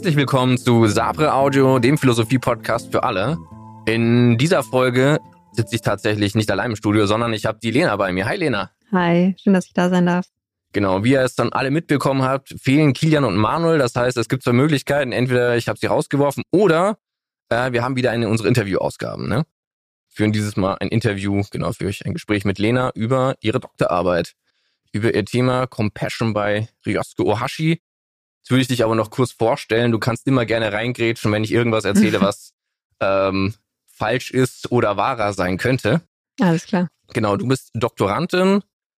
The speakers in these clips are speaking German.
Herzlich willkommen zu Sabre Audio, dem Philosophie-Podcast für alle. In dieser Folge sitze ich tatsächlich nicht allein im Studio, sondern ich habe die Lena bei mir. Hi Lena. Hi, schön, dass ich da sein darf. Genau, wie ihr es dann alle mitbekommen habt, fehlen Kilian und Manuel. Das heißt, es gibt zwei Möglichkeiten. Entweder ich habe sie rausgeworfen oder wir haben wieder unsere Interviewausgaben. Ne? Führen dieses Mal ein Interview, führe ich ein Gespräch mit Lena über ihre Doktorarbeit, über ihr Thema Compassion bei Ryosuke Ohashi. Jetzt würde ich dich aber noch kurz vorstellen. Du kannst immer gerne reingrätschen, wenn ich irgendwas erzähle, was falsch ist oder wahrer sein könnte. Alles klar. Genau, du bist Doktorandin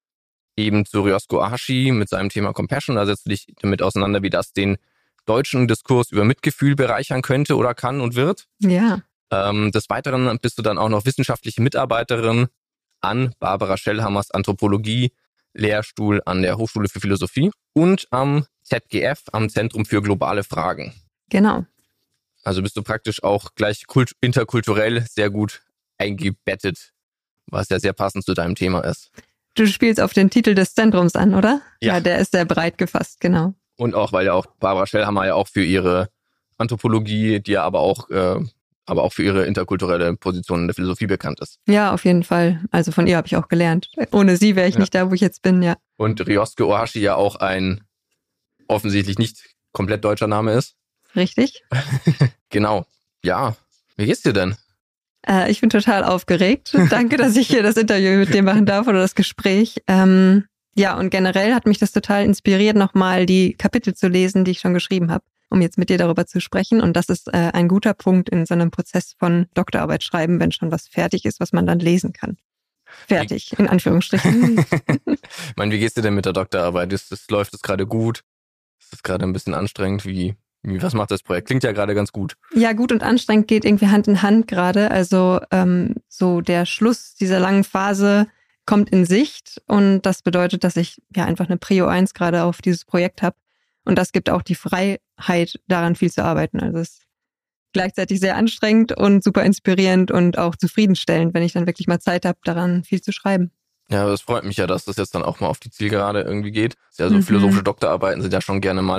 eben zu Ryosuke Ohashi mit seinem Thema Compassion. Da setzt du dich damit auseinander, wie das den deutschen Diskurs über Mitgefühl bereichern könnte oder kann und wird. Ja. Des Weiteren bist du dann auch noch wissenschaftliche Mitarbeiterin an Barbara Schellhammers Anthropologie-Lehrstuhl an der Hochschule für Philosophie und am ZGF, am Zentrum für globale Fragen. Genau. Also bist du praktisch auch gleich interkulturell sehr gut eingebettet, was ja sehr passend zu deinem Thema ist. Du spielst auf den Titel des Zentrums an, oder? Ja. Der ist sehr breit gefasst, genau. Und auch, weil ja auch Barbara Schellhammer ja auch für ihre Anthropologie, die ja aber auch für ihre interkulturelle Position in der Philosophie bekannt ist. Ja, auf jeden Fall. Also von ihr habe ich auch gelernt. Ohne sie wäre ich nicht da, wo ich jetzt bin, ja. Und Ryosuke Ohashi ja auch ein offensichtlich nicht komplett deutscher Name ist. Richtig? Genau. Ja. Wie geht's dir denn? Ich bin total aufgeregt. Danke, dass ich hier das Interview mit dir machen darf oder das Gespräch. Ja, und generell hat mich das total inspiriert, nochmal die Kapitel zu lesen, die ich schon geschrieben habe, um jetzt mit dir darüber zu sprechen. Und das ist ein guter Punkt in so einem Prozess von Doktorarbeit schreiben, wenn schon was fertig ist, was man dann lesen kann. Fertig, in Anführungsstrichen. Ich meine, wie geht's dir denn mit der Doktorarbeit? Läuft es gerade gut? Ist es gerade ein bisschen anstrengend? Was macht das Projekt? Klingt ja gerade ganz gut. Ja, gut und anstrengend geht irgendwie Hand in Hand gerade. Also so der Schluss dieser langen Phase kommt in Sicht und das bedeutet, dass ich ja einfach eine Prio 1 gerade auf dieses Projekt habe. Und das gibt auch die Freiheit, daran viel zu arbeiten. Also es ist gleichzeitig sehr anstrengend und super inspirierend und auch zufriedenstellend, wenn ich dann wirklich mal Zeit habe, daran viel zu schreiben. Ja, das freut mich ja, dass das jetzt dann auch mal auf die Zielgerade irgendwie geht. Ist ja so, philosophische Doktorarbeiten sind ja schon gerne mal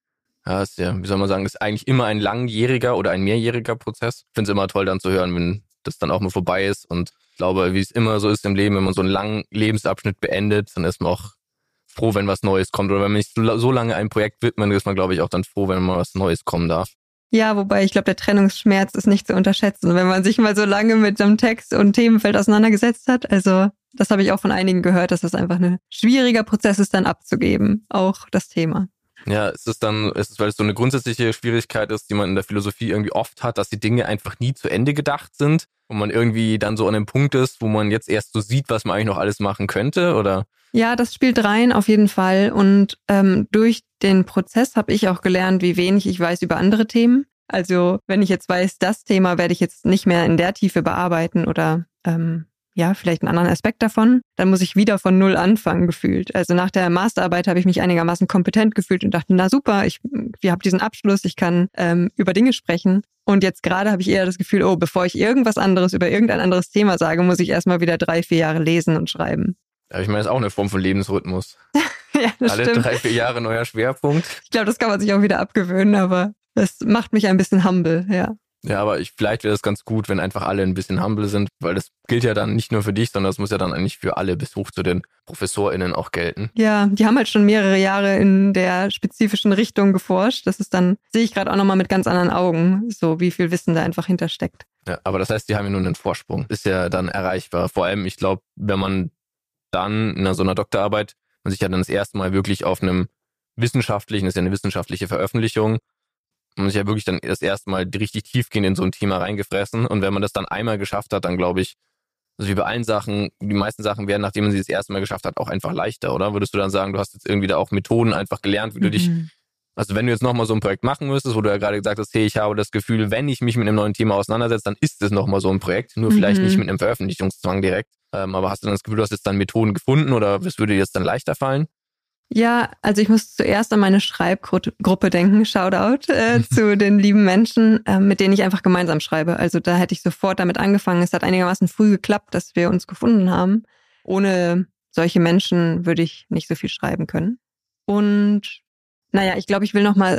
ist eigentlich immer ein langjähriger oder ein mehrjähriger Prozess. Ich finde es immer toll dann zu hören, wenn das dann auch mal vorbei ist. Und ich glaube, wie es immer so ist im Leben, wenn man so einen langen Lebensabschnitt beendet, dann ist man auch froh, wenn was Neues kommt. Oder wenn man nicht so lange einem Projekt widmet, ist man, glaube ich, auch dann froh, wenn mal was Neues kommen darf. Ja, wobei ich glaube, der Trennungsschmerz ist nicht zu unterschätzen, wenn man sich mal so lange mit so einem Text und Themenfeld auseinandergesetzt hat. Also das habe ich auch von einigen gehört, dass das einfach ein schwieriger Prozess ist, dann abzugeben, auch das Thema. Ja, weil es so eine grundsätzliche Schwierigkeit ist, die man in der Philosophie irgendwie oft hat, dass die Dinge einfach nie zu Ende gedacht sind und man irgendwie dann so an einem Punkt ist, wo man jetzt erst so sieht, was man eigentlich noch alles machen könnte, oder? Ja, das spielt rein auf jeden Fall und durch den Prozess habe ich auch gelernt, wie wenig ich weiß über andere Themen. Also wenn ich jetzt weiß, das Thema werde ich jetzt nicht mehr in der Tiefe bearbeiten oder vielleicht einen anderen Aspekt davon, dann muss ich wieder von Null anfangen gefühlt. Also nach der Masterarbeit habe ich mich einigermaßen kompetent gefühlt und dachte, na super, ich habe diesen Abschluss, ich kann über Dinge sprechen. Und jetzt gerade habe ich eher das Gefühl, bevor ich irgendwas anderes über irgendein anderes Thema sage, muss ich erstmal wieder 3-4 Jahre lesen und schreiben. Ja, ich meine, das ist auch eine Form von Lebensrhythmus. Ja, das Alle stimmt. 3-4 Jahre neuer Schwerpunkt. Ich glaube, das kann man sich auch wieder abgewöhnen, aber das macht mich ein bisschen humble, ja. Ja, aber vielleicht wäre das ganz gut, wenn einfach alle ein bisschen humble sind, weil das gilt ja dann nicht nur für dich, sondern das muss ja dann eigentlich für alle bis hoch zu den ProfessorInnen auch gelten. Ja, die haben halt schon mehrere Jahre in der spezifischen Richtung geforscht. Das ist dann, sehe ich gerade auch nochmal mit ganz anderen Augen, so wie viel Wissen da einfach hintersteckt. Ja, aber das heißt, die haben ja nur einen Vorsprung. Ist ja dann erreichbar. Vor allem, ich glaube, wenn man dann in so einer Doktorarbeit, man sich ja dann das erste Mal wirklich auf einem wissenschaftlichen, das ist ja eine wissenschaftliche Veröffentlichung, man sich ja wirklich dann das erste Mal richtig tiefgehend in so ein Thema reingefressen. Und wenn man das dann einmal geschafft hat, dann glaube ich, also wie bei allen Sachen, die meisten Sachen werden, nachdem man sie das erste Mal geschafft hat, auch einfach leichter, oder? Würdest du dann sagen, du hast jetzt irgendwie da auch Methoden einfach gelernt, wie du dich, also wenn du jetzt nochmal so ein Projekt machen müsstest, wo du ja gerade gesagt hast, hey, ich habe das Gefühl, wenn ich mich mit einem neuen Thema auseinandersetze, dann ist es nochmal so ein Projekt, nur vielleicht nicht mit einem Veröffentlichungszwang direkt. Aber hast du dann das Gefühl, du hast jetzt dann Methoden gefunden oder was würde dir jetzt dann leichter fallen? Ja, also ich muss zuerst an meine Schreibgruppe denken, Shoutout zu den lieben Menschen, mit denen ich einfach gemeinsam schreibe. Also da hätte ich sofort damit angefangen. Es hat einigermaßen früh geklappt, dass wir uns gefunden haben. Ohne solche Menschen würde ich nicht so viel schreiben können. Und naja, ich glaube, ich will nochmal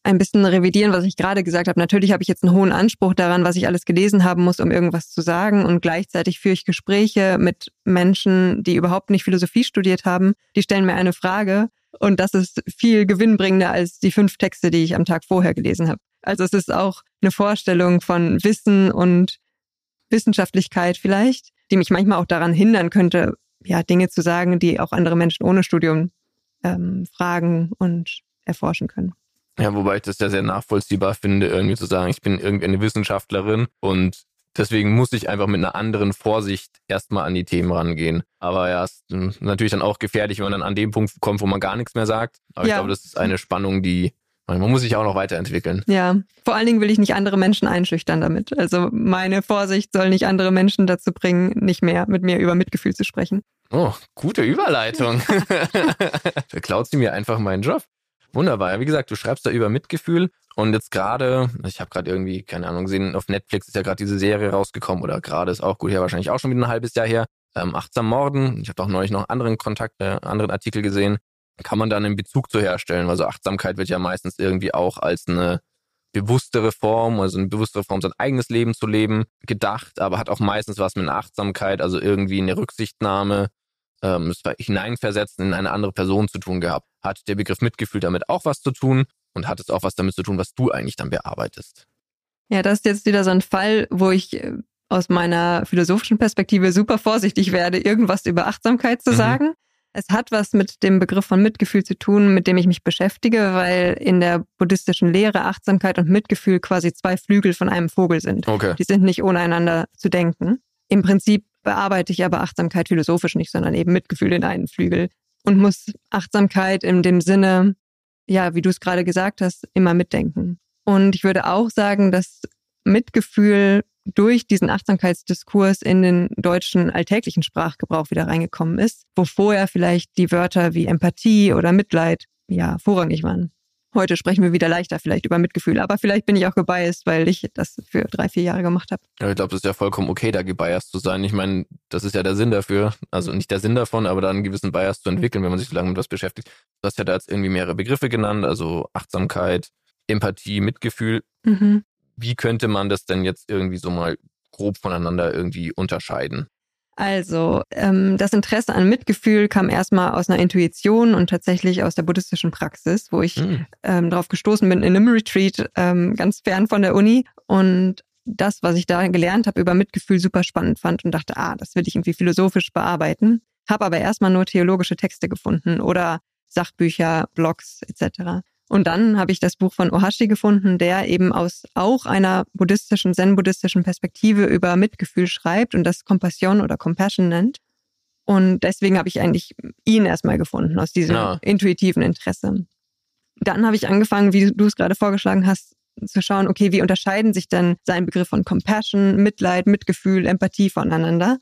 ein bisschen revidieren, was ich gerade gesagt habe. Natürlich habe ich jetzt einen hohen Anspruch daran, was ich alles gelesen haben muss, um irgendwas zu sagen. Und gleichzeitig führe ich Gespräche mit Menschen, die überhaupt nicht Philosophie studiert haben. Die stellen mir eine Frage und das ist viel gewinnbringender als die 5 Texte, die ich am Tag vorher gelesen habe. Also es ist auch eine Vorstellung von Wissen und Wissenschaftlichkeit vielleicht, die mich manchmal auch daran hindern könnte, ja, Dinge zu sagen, die auch andere Menschen ohne Studium fragen und erforschen können. Ja, wobei ich das ja sehr nachvollziehbar finde, irgendwie zu sagen, ich bin irgendwie eine Wissenschaftlerin und deswegen muss ich einfach mit einer anderen Vorsicht erstmal an die Themen rangehen. Aber ja, ist natürlich dann auch gefährlich, wenn man dann an dem Punkt kommt, wo man gar nichts mehr sagt. Aber ich glaube, das ist eine Spannung, man muss sich auch noch weiterentwickeln. Ja, vor allen Dingen will ich nicht andere Menschen einschüchtern damit. Also meine Vorsicht soll nicht andere Menschen dazu bringen, nicht mehr mit mir über Mitgefühl zu sprechen. Oh, gute Überleitung. Da klaut sie mir einfach meinen Job. Wunderbar. Wie gesagt, du schreibst da über Mitgefühl und jetzt gerade, ich habe gerade irgendwie, keine Ahnung, gesehen, auf Netflix ist ja gerade diese Serie rausgekommen oder gerade ist auch gut, ja wahrscheinlich auch schon wieder ein halbes Jahr her, Achtsam Morden. Ich habe auch neulich noch anderen Artikel gesehen. Kann man da einen Bezug zu herstellen? Also Achtsamkeit wird ja meistens irgendwie auch als eine bewusstere Form, sein eigenes Leben zu leben, gedacht, aber hat auch meistens was mit einer Achtsamkeit, also irgendwie eine Rücksichtnahme, das Hineinversetzen in eine andere Person zu tun gehabt. Hat der Begriff Mitgefühl damit auch was zu tun und hat es auch was damit zu tun, was du eigentlich dann bearbeitest? Ja, das ist jetzt wieder so ein Fall, wo ich aus meiner philosophischen Perspektive super vorsichtig werde, irgendwas über Achtsamkeit zu sagen. Es hat was mit dem Begriff von Mitgefühl zu tun, mit dem ich mich beschäftige, weil in der buddhistischen Lehre Achtsamkeit und Mitgefühl quasi 2 Flügel von einem Vogel sind. Okay. Die sind nicht ohne einander zu denken. Im Prinzip bearbeite ich aber Achtsamkeit philosophisch nicht, sondern eben Mitgefühl in einen Flügel und muss Achtsamkeit in dem Sinne, ja, wie du es gerade gesagt hast, immer mitdenken. Und ich würde auch sagen, dass Mitgefühl durch diesen Achtsamkeitsdiskurs in den deutschen alltäglichen Sprachgebrauch wieder reingekommen ist, wo vorher vielleicht die Wörter wie Empathie oder Mitleid ja vorrangig waren. Heute sprechen wir wieder leichter vielleicht über Mitgefühl, aber vielleicht bin ich auch gebiased, weil ich das für 3-4 Jahre gemacht habe. Ja, ich glaube, das ist ja vollkommen okay, da gebiased zu sein. Ich meine, das ist ja der Sinn dafür, also nicht der Sinn davon, aber da einen gewissen Bias zu entwickeln, wenn man sich so lange mit was beschäftigt. Du hast ja da jetzt irgendwie mehrere Begriffe genannt, also Achtsamkeit, Empathie, Mitgefühl. Wie könnte man das denn jetzt irgendwie so mal grob voneinander irgendwie unterscheiden? Also, das Interesse an Mitgefühl kam erstmal aus einer Intuition und tatsächlich aus der buddhistischen Praxis, wo ich drauf gestoßen bin in einem Retreat, ganz fern von der Uni. Und das, was ich da gelernt habe über Mitgefühl, super spannend fand und dachte, das will ich irgendwie philosophisch bearbeiten. Habe aber erstmal nur theologische Texte gefunden oder Sachbücher, Blogs etc. Und dann habe ich das Buch von Ohashi gefunden, der eben aus auch einer buddhistischen, zen-buddhistischen Perspektive über Mitgefühl schreibt und das Compassion oder Compassion nennt. Und deswegen habe ich eigentlich ihn erstmal gefunden, aus diesem intuitiven Interesse. Dann habe ich angefangen, wie du es gerade vorgeschlagen hast, zu schauen, okay, wie unterscheiden sich denn sein Begriff von Compassion, Mitleid, Mitgefühl, Empathie voneinander?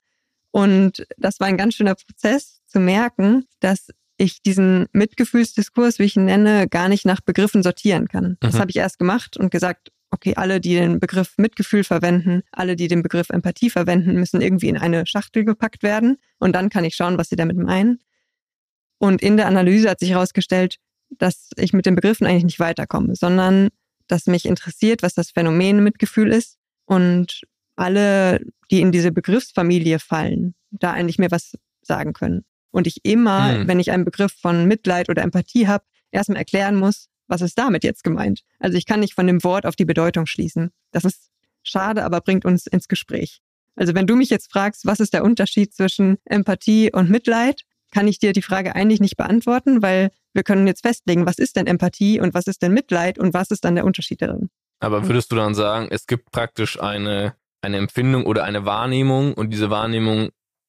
Und das war ein ganz schöner Prozess, zu merken, dass ich diesen Mitgefühlsdiskurs, wie ich ihn nenne, gar nicht nach Begriffen sortieren kann. Das habe ich erst gemacht und gesagt, okay, alle, die den Begriff Mitgefühl verwenden, alle, die den Begriff Empathie verwenden, müssen irgendwie in eine Schachtel gepackt werden. Und dann kann ich schauen, was sie damit meinen. Und in der Analyse hat sich herausgestellt, dass ich mit den Begriffen eigentlich nicht weiterkomme, sondern dass mich interessiert, was das Phänomen Mitgefühl ist und alle, die in diese Begriffsfamilie fallen, da eigentlich mir was sagen können. Und ich immer, wenn ich einen Begriff von Mitleid oder Empathie habe, erstmal erklären muss, was ist damit jetzt gemeint. Also ich kann nicht von dem Wort auf die Bedeutung schließen. Das ist schade, aber bringt uns ins Gespräch. Also wenn du mich jetzt fragst, was ist der Unterschied zwischen Empathie und Mitleid, kann ich dir die Frage eigentlich nicht beantworten, weil wir können jetzt festlegen, was ist denn Empathie und was ist denn Mitleid und was ist dann der Unterschied darin. Aber würdest du dann sagen, es gibt praktisch eine Empfindung oder eine Wahrnehmung und diese Wahrnehmung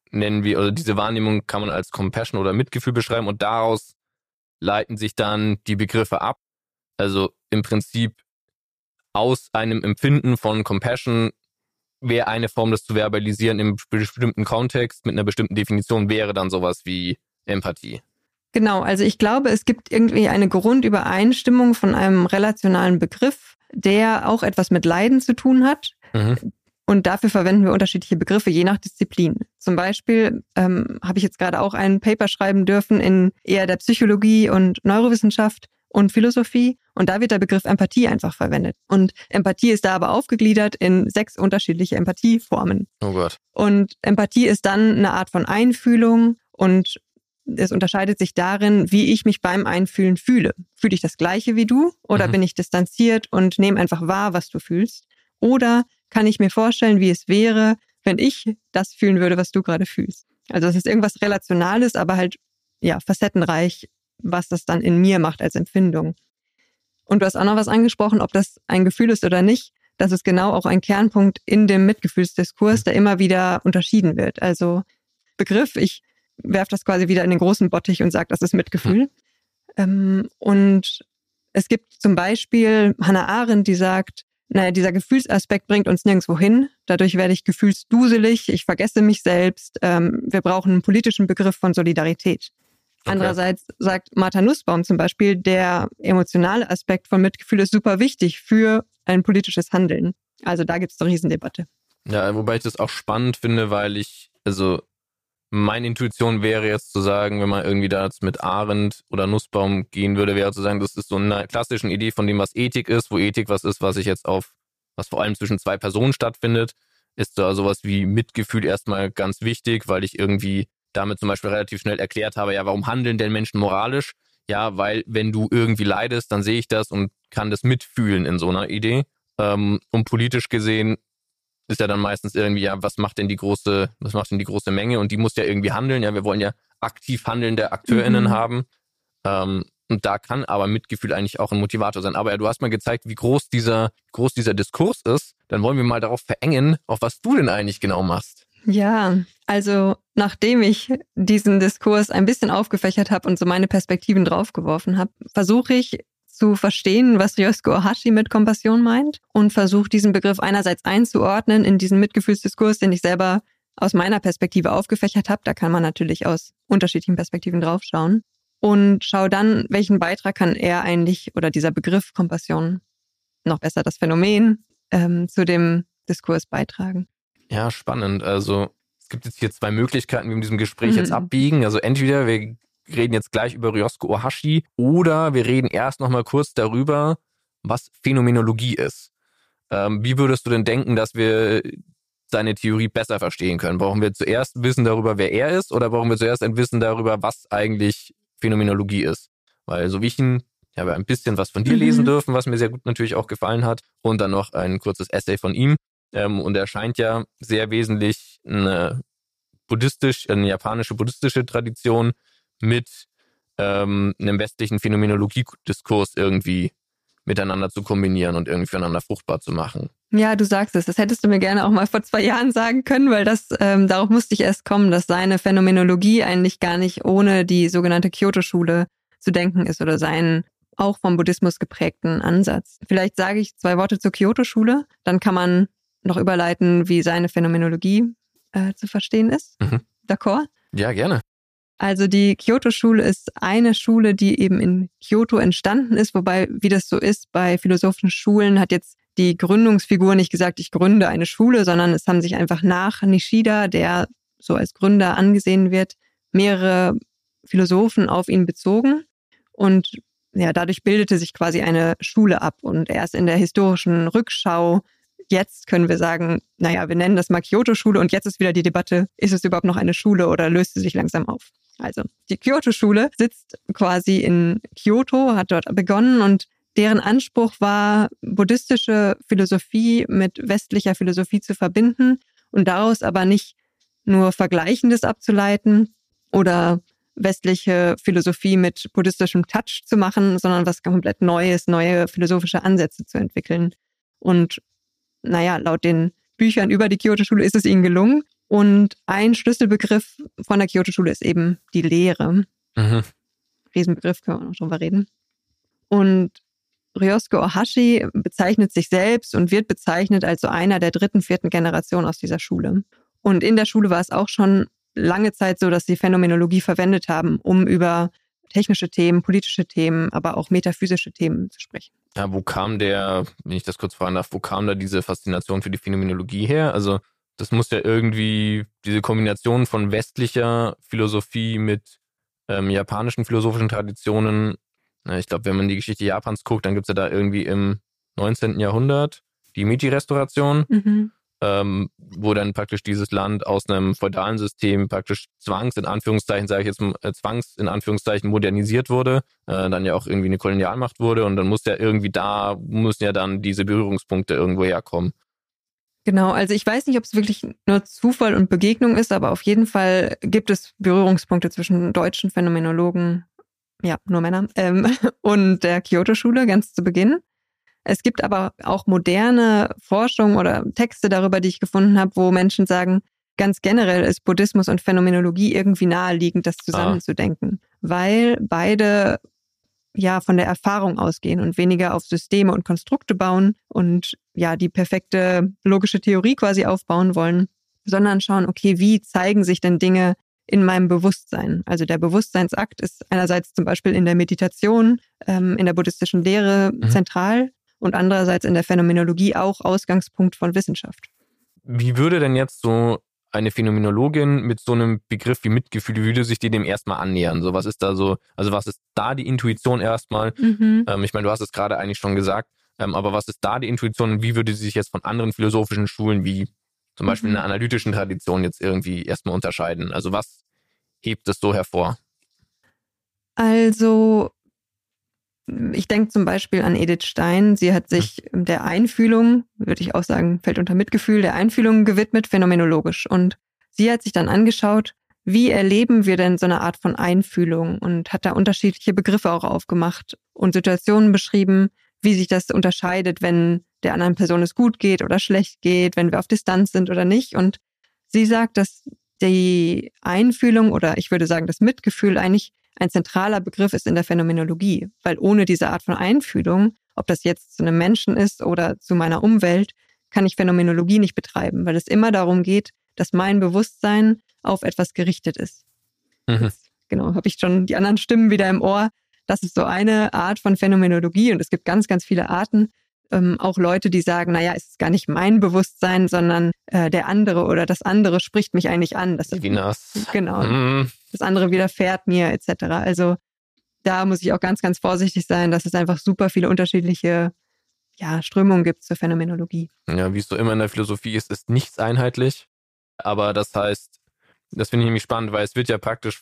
diese Wahrnehmung kann man als Compassion oder Mitgefühl beschreiben und daraus leiten sich dann die Begriffe ab. Also im Prinzip aus einem Empfinden von Compassion wäre eine Form, das zu verbalisieren im bestimmten Kontext mit einer bestimmten Definition, wäre dann sowas wie Empathie. Genau, also ich glaube, es gibt irgendwie eine Grundübereinstimmung von einem relationalen Begriff, der auch etwas mit Leiden zu tun hat. Und dafür verwenden wir unterschiedliche Begriffe, je nach Disziplin. Zum Beispiel habe ich jetzt gerade auch ein Paper schreiben dürfen in eher der Psychologie und Neurowissenschaft, und Philosophie. Und da wird der Begriff Empathie einfach verwendet. Und Empathie ist da aber aufgegliedert in 6 unterschiedliche Empathieformen. Oh Gott. Und Empathie ist dann eine Art von Einfühlung und es unterscheidet sich darin, wie ich mich beim Einfühlen fühle. Fühle ich das Gleiche wie du oder bin ich distanziert und nehme einfach wahr, was du fühlst? Oder kann ich mir vorstellen, wie es wäre, wenn ich das fühlen würde, was du gerade fühlst? Also es ist irgendwas Relationales, aber halt facettenreich, was das dann in mir macht als Empfindung. Und du hast auch noch was angesprochen, ob das ein Gefühl ist oder nicht. Das ist genau auch ein Kernpunkt in dem Mitgefühlsdiskurs, der immer wieder unterschieden wird. Also Begriff, ich werfe das quasi wieder in den großen Bottich und sage, das ist Mitgefühl. Und es gibt zum Beispiel Hannah Arendt, die sagt, dieser Gefühlsaspekt bringt uns nirgendwo hin. Dadurch werde ich gefühlsduselig, ich vergesse mich selbst. Wir brauchen einen politischen Begriff von Solidarität. Okay. Andererseits sagt Martha Nussbaum zum Beispiel, der emotionale Aspekt von Mitgefühl ist super wichtig für ein politisches Handeln. Also da gibt es eine Riesendebatte. Ja, wobei ich das auch spannend finde, weil meine Intuition wäre jetzt zu sagen, wenn man irgendwie da jetzt mit Arendt oder Nussbaum gehen würde, wäre zu sagen, das ist so eine klassische Idee von dem, was Ethik ist, wo Ethik was ist, was vor allem zwischen 2 Personen stattfindet, ist da sowas wie Mitgefühl erstmal ganz wichtig, weil ich irgendwie damit zum Beispiel relativ schnell erklärt habe, ja, warum handeln denn Menschen moralisch? Ja, weil wenn du irgendwie leidest, dann sehe ich das und kann das mitfühlen in so einer Idee. Und politisch gesehen ist ja dann meistens irgendwie, ja, was macht denn die große Menge? Und die muss ja irgendwie handeln. Ja, wir wollen ja aktiv handelnde AkteurInnen haben. Und da kann aber Mitgefühl eigentlich auch ein Motivator sein. Aber ja, du hast mal gezeigt, wie groß dieser Diskurs ist. Dann wollen wir mal darauf verengen, auf was du denn eigentlich genau machst. Ja, also nachdem ich diesen Diskurs ein bisschen aufgefächert habe und so meine Perspektiven draufgeworfen habe, versuche ich zu verstehen, was Ryosuke Ohashi mit Kompassion meint und versuche diesen Begriff einerseits einzuordnen in diesen Mitgefühlsdiskurs, den ich selber aus meiner Perspektive aufgefächert habe. Da kann man natürlich aus unterschiedlichen Perspektiven draufschauen und schaue dann, welchen Beitrag kann er eigentlich oder dieser Begriff Kompassion, noch besser das Phänomen, zu dem Diskurs beitragen. Ja, spannend. Also es gibt jetzt hier 2 Möglichkeiten, wie wir in diesem Gespräch jetzt abbiegen. Also entweder wir reden jetzt gleich über Ryosuke Ohashi oder wir reden erst noch mal kurz darüber, was Phänomenologie ist. Wie würdest du denn denken, dass wir seine Theorie besser verstehen können? Brauchen wir zuerst Wissen darüber, wer er ist, oder brauchen wir zuerst ein Wissen darüber, was eigentlich Phänomenologie ist? Weil so wie ich habe ein bisschen was von dir lesen dürfen, was mir sehr gut natürlich auch gefallen hat, und dann noch ein kurzes Essay von ihm. Und er scheint ja sehr wesentlich eine japanische buddhistische Tradition mit einem westlichen Phänomenologie-Diskurs irgendwie miteinander zu kombinieren und irgendwie füreinander fruchtbar zu machen. Ja, du sagst es. Das hättest du mir gerne auch mal vor 2 Jahren sagen können, weil darauf musste ich erst kommen, dass seine Phänomenologie eigentlich gar nicht ohne die sogenannte Kyoto-Schule zu denken ist oder seinen auch vom Buddhismus geprägten Ansatz. Vielleicht sage ich 2 Worte zur Kyoto-Schule, dann kann man noch überleiten, wie seine Phänomenologie zu verstehen ist. D'accord? Ja, gerne. Also die Kyoto-Schule ist eine Schule, die eben in Kyoto entstanden ist, wobei, wie das so ist, bei philosophischen Schulen hat jetzt die Gründungsfigur nicht gesagt, ich gründe eine Schule, sondern es haben sich einfach nach Nishida, der so als Gründer angesehen wird, mehrere Philosophen auf ihn bezogen und ja, dadurch bildete sich quasi eine Schule ab und erst in der historischen Rückschau jetzt können wir sagen, wir nennen das mal Kyoto-Schule und jetzt ist wieder die Debatte, ist es überhaupt noch eine Schule oder löst sie sich langsam auf? Also die Kyoto-Schule sitzt quasi in Kyoto, hat dort begonnen und deren Anspruch war, buddhistische Philosophie mit westlicher Philosophie zu verbinden und daraus aber nicht nur Vergleichendes abzuleiten oder westliche Philosophie mit buddhistischem Touch zu machen, sondern was komplett Neues, neue philosophische Ansätze zu entwickeln. Und laut den Büchern über die Kyoto-Schule ist es ihnen gelungen. Und ein Schlüsselbegriff von der Kyoto-Schule ist eben die Lehre. Riesenbegriff, können wir noch drüber reden. Und Ryosuke Ohashi bezeichnet sich selbst und wird bezeichnet als so einer der 3., 4. Generation aus dieser Schule. Und in der Schule war es auch schon lange Zeit so, dass sie Phänomenologie verwendet haben, um über technische Themen, politische Themen, aber auch metaphysische Themen zu sprechen. Ja, wenn ich das kurz fragen darf, wo kam da diese Faszination für die Phänomenologie her? Also das muss ja irgendwie diese Kombination von westlicher Philosophie mit japanischen philosophischen Traditionen Ich glaube, wenn man die Geschichte Japans guckt, dann gibt es ja da irgendwie im 19. Jahrhundert die Meiji-Restauration, wo dann praktisch dieses Land aus einem feudalen System praktisch zwangs in Anführungszeichen modernisiert wurde, dann ja auch irgendwie eine Kolonialmacht wurde und dann müssen ja dann diese Berührungspunkte irgendwo herkommen. Genau, also ich weiß nicht, ob es wirklich nur Zufall und Begegnung ist, aber auf jeden Fall gibt es Berührungspunkte zwischen deutschen Phänomenologen, ja, nur Männer, und der Kyoto-Schule ganz zu Beginn. Es gibt aber auch moderne Forschung oder Texte darüber, die ich gefunden habe, wo Menschen sagen, ganz generell ist Buddhismus und Phänomenologie irgendwie naheliegend, das zusammenzudenken, weil beide ja von der Erfahrung ausgehen und weniger auf Systeme und Konstrukte bauen und ja die perfekte logische Theorie quasi aufbauen wollen, sondern schauen, okay, wie zeigen sich denn Dinge in meinem Bewusstsein? Also der Bewusstseinsakt ist einerseits zum Beispiel in der Meditation, in der buddhistischen Lehre zentral und andererseits in der Phänomenologie auch Ausgangspunkt von Wissenschaft. Wie würde denn jetzt so eine Phänomenologin mit so einem Begriff wie Mitgefühl, wie würde sich die dem erstmal annähern? So, was ist da so, also was ist da die Intuition erstmal? Ich meine, du hast es gerade eigentlich schon gesagt, aber was ist da die Intuition und wie würde sie sich jetzt von anderen philosophischen Schulen wie zum Beispiel in einer analytischen Tradition jetzt irgendwie erstmal unterscheiden? Also was hebt es so hervor? Also ich denke zum Beispiel an Edith Stein. Sie hat sich der Einfühlung, würde ich auch sagen, fällt unter Mitgefühl, der Einfühlung gewidmet, phänomenologisch. Und sie hat sich dann angeschaut, wie erleben wir denn so eine Art von Einfühlung und hat da unterschiedliche Begriffe auch aufgemacht und Situationen beschrieben, wie sich das unterscheidet, wenn der anderen Person es gut geht oder schlecht geht, wenn wir auf Distanz sind oder nicht. Und sie sagt, dass die Einfühlung oder ich würde sagen das Mitgefühl eigentlich ein zentraler Begriff ist in der Phänomenologie, weil ohne diese Art von Einfühlung, ob das jetzt zu einem Menschen ist oder zu meiner Umwelt, kann ich Phänomenologie nicht betreiben, weil es immer darum geht, dass mein Bewusstsein auf etwas gerichtet ist. Jetzt, genau, habe ich schon die anderen Stimmen wieder im Ohr. Das ist so eine Art von Phänomenologie und es gibt ganz, ganz viele Arten. Auch Leute, die sagen, naja, es ist gar nicht mein Bewusstsein, sondern der andere oder das andere spricht mich eigentlich an. Das ist, genau. Das andere widerfährt mir etc. Also da muss ich auch ganz, ganz vorsichtig sein, dass es einfach super viele unterschiedliche Strömungen gibt zur Phänomenologie. Ja, wie es so immer in der Philosophie ist nichts einheitlich. Aber das heißt, das finde ich nämlich spannend, weil es wird ja praktisch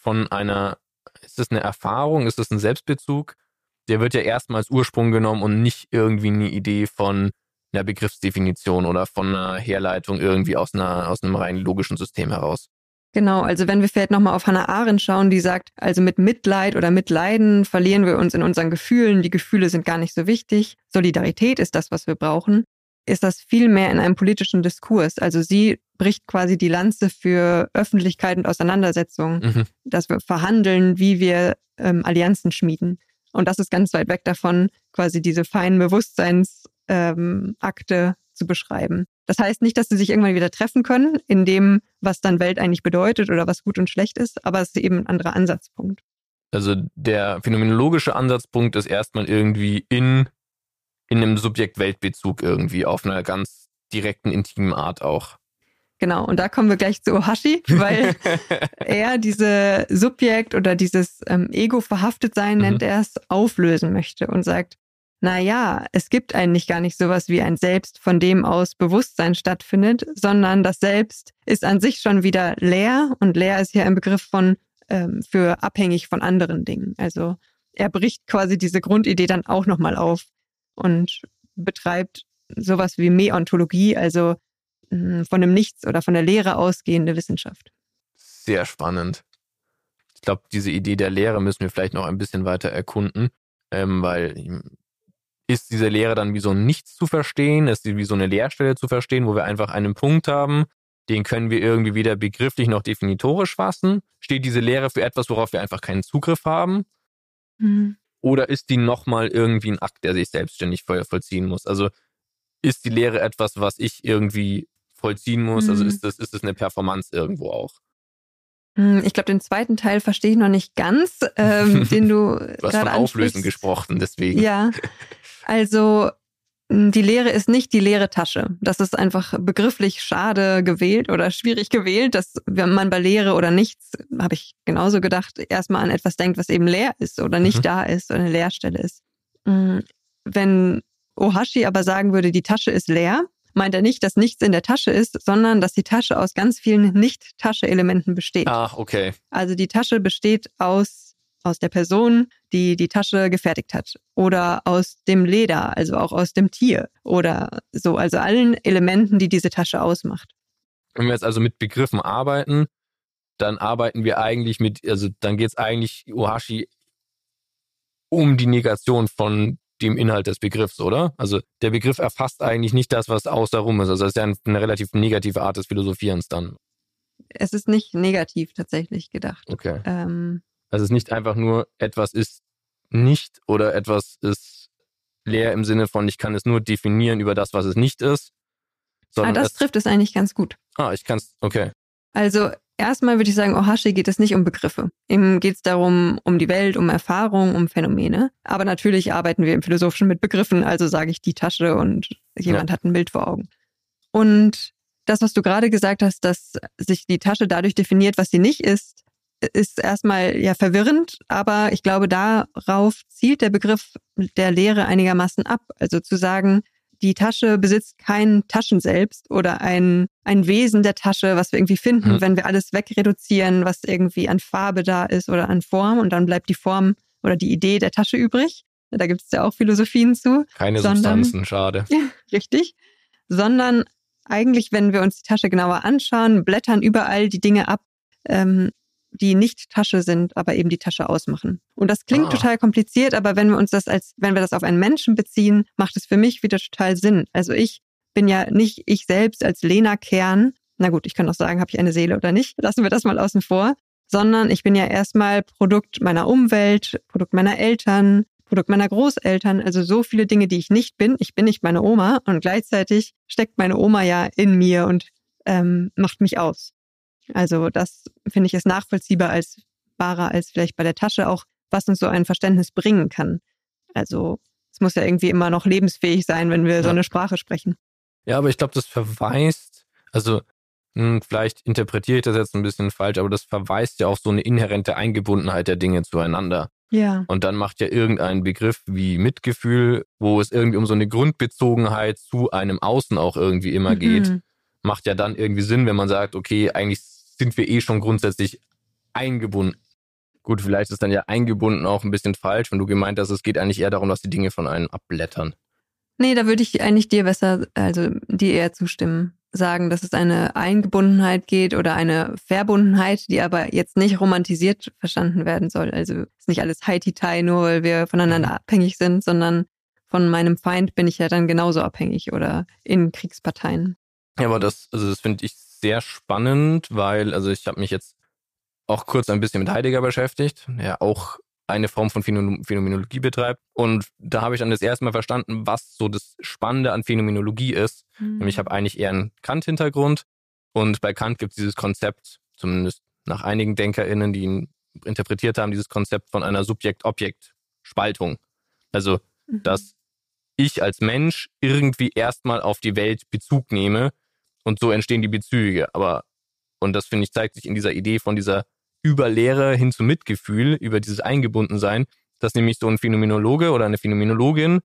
ist das eine Erfahrung, ist das ein Selbstbezug? Der wird ja erstmal als Ursprung genommen und nicht irgendwie eine Idee von einer Begriffsdefinition oder von einer Herleitung irgendwie aus einem rein logischen System heraus. Genau, also wenn wir vielleicht nochmal auf Hannah Arendt schauen, die sagt, also mit Mitleid oder Mitleiden verlieren wir uns in unseren Gefühlen. Die Gefühle sind gar nicht so wichtig. Solidarität ist das, was wir brauchen. Ist das viel mehr in einem politischen Diskurs. Also sie bricht quasi die Lanze für Öffentlichkeit und Auseinandersetzung, dass wir verhandeln, wie wir Allianzen schmieden. Und das ist ganz weit weg davon, quasi diese feinen Bewusstseinsakte zu beschreiben. Das heißt nicht, dass sie sich irgendwann wieder treffen können, in dem, was dann Welt eigentlich bedeutet oder was gut und schlecht ist, aber es ist eben ein anderer Ansatzpunkt. Also der phänomenologische Ansatzpunkt ist erstmal irgendwie in einem Subjekt-Welt-Bezug irgendwie auf einer ganz direkten, intimen Art auch. Genau, und da kommen wir gleich zu Ohashi, weil er diese Subjekt oder dieses Ego verhaftet sein, nennt er es, auflösen möchte und sagt, naja, es gibt eigentlich gar nicht sowas wie ein Selbst, von dem aus Bewusstsein stattfindet, sondern das Selbst ist an sich schon wieder leer und leer ist hier ein Begriff für abhängig von anderen Dingen. Also er bricht quasi diese Grundidee dann auch nochmal auf und betreibt sowas wie Meontologie, also von dem Nichts oder von der Lehre ausgehende Wissenschaft. Sehr spannend. Ich glaube, diese Idee der Lehre müssen wir vielleicht noch ein bisschen weiter erkunden, weil ist diese Lehre dann wie so ein Nichts zu verstehen? Ist sie wie so eine Leerstelle zu verstehen, wo wir einfach einen Punkt haben, den können wir irgendwie weder begrifflich noch definitorisch fassen? Steht diese Lehre für etwas, worauf wir einfach keinen Zugriff haben? Oder ist die nochmal irgendwie ein Akt, der sich selbstständig vollziehen muss? Also ist die Lehre etwas, was ich irgendwie vollziehen muss? Also ist das eine Performance irgendwo auch? Ich glaube, den zweiten Teil verstehe ich noch nicht ganz, den du hast von Auflösen gesprochen, deswegen. Ja, also Die Leere ist nicht die leere Tasche. Das ist einfach begrifflich schade gewählt oder schwierig gewählt, dass wenn man bei Leere oder nichts, habe ich genauso gedacht, erstmal an etwas denkt, was eben leer ist oder nicht da ist oder eine Leerstelle ist. Wenn Ohashi aber sagen würde, die Tasche ist leer, meint er nicht, dass nichts in der Tasche ist, sondern dass die Tasche aus ganz vielen Nicht-Tasche-Elementen besteht. Ach, okay. Also die Tasche besteht aus der Person, die die Tasche gefertigt hat. Oder aus dem Leder, also auch aus dem Tier. Oder so, also allen Elementen, die diese Tasche ausmacht. Wenn wir jetzt also mit Begriffen arbeiten, dann arbeiten wir eigentlich dann geht es eigentlich Ohashi um die Negation von dem Inhalt des Begriffs, oder? Also der Begriff erfasst eigentlich nicht das, was außenrum ist. Also das ist ja eine relativ negative Art des Philosophierens dann. Es ist nicht negativ tatsächlich gedacht. Okay. Also es ist nicht einfach nur, etwas ist nicht oder etwas ist leer im Sinne von, ich kann es nur definieren über das, was es nicht ist. Sondern das trifft es eigentlich ganz gut. Ich kann es, okay. Also erstmal würde ich sagen, Ohashi geht es nicht um Begriffe. Ihm geht es darum, um die Welt, um Erfahrung, um Phänomene. Aber natürlich arbeiten wir im Philosophischen mit Begriffen, also sage ich die Tasche und jemand hat ein Bild vor Augen. Und das, was du gerade gesagt hast, dass sich die Tasche dadurch definiert, was sie nicht ist erstmal ja verwirrend, aber ich glaube, darauf zielt der Begriff der Leere einigermaßen ab. Also zu sagen, die Tasche besitzt kein Taschenselbst oder ein Wesen der Tasche, was wir irgendwie finden, wenn wir alles wegreduzieren, was irgendwie an Farbe da ist oder an Form und dann bleibt die Form oder die Idee der Tasche übrig. Da gibt es ja auch Philosophien zu. Keine Substanzen, schade. Richtig. Sondern eigentlich, wenn wir uns die Tasche genauer anschauen, blättern überall die Dinge ab, die nicht Tasche sind, aber eben die Tasche ausmachen. Und das klingt total kompliziert, aber wenn wir das auf einen Menschen beziehen, macht es für mich wieder total Sinn. Also ich bin ja nicht ich selbst als Lena Kern, na gut, ich kann auch sagen, habe ich eine Seele oder nicht, lassen wir das mal außen vor, sondern ich bin ja erstmal Produkt meiner Umwelt, Produkt meiner Eltern, Produkt meiner Großeltern, also so viele Dinge, die ich nicht bin. Ich bin nicht meine Oma und gleichzeitig steckt meine Oma ja in mir und macht mich aus. Also das finde ich ist nachvollziehbarer als vielleicht bei der Tasche auch, was uns so ein Verständnis bringen kann. Also es muss ja irgendwie immer noch lebensfähig sein, wenn wir so eine Sprache sprechen. Ja, aber ich glaube, das verweist, also vielleicht interpretiere ich das jetzt ein bisschen falsch, aber das verweist ja auf so eine inhärente Eingebundenheit der Dinge zueinander. Ja. Und dann macht ja irgendein Begriff wie Mitgefühl, wo es irgendwie um so eine Grundbezogenheit zu einem Außen auch irgendwie immer geht, macht ja dann irgendwie Sinn, wenn man sagt, okay, eigentlich sind wir schon grundsätzlich eingebunden. Gut, vielleicht ist dann ja eingebunden auch ein bisschen falsch, wenn du gemeint hast, es geht eigentlich eher darum, dass die Dinge von einem abblättern. Nee, da würde ich eigentlich dir eher zustimmen. Sagen, dass es eine Eingebundenheit geht oder eine Verbundenheit, die aber jetzt nicht romantisiert verstanden werden soll. Also ist nicht alles Haiti-Tai, nur weil wir voneinander abhängig sind, sondern von meinem Feind bin ich ja dann genauso abhängig oder in Kriegsparteien. Ja, aber das finde ich sehr spannend, weil, also ich habe mich jetzt auch kurz ein bisschen mit Heidegger beschäftigt, der auch eine Form von Phänomenologie betreibt. Und da habe ich dann das erste Mal verstanden, was so das Spannende an Phänomenologie ist. Nämlich ich habe eigentlich eher einen Kant-Hintergrund. Und bei Kant gibt es dieses Konzept, zumindest nach einigen DenkerInnen, die ihn interpretiert haben, dieses Konzept von einer Subjekt-Objekt-Spaltung. Also, dass ich als Mensch irgendwie erstmal auf die Welt Bezug nehme und so entstehen die Bezüge. Und das, finde ich, zeigt sich in dieser Idee von dieser Überlehre hin zum Mitgefühl, über dieses Eingebundensein, dass nämlich so ein Phänomenologe oder eine Phänomenologin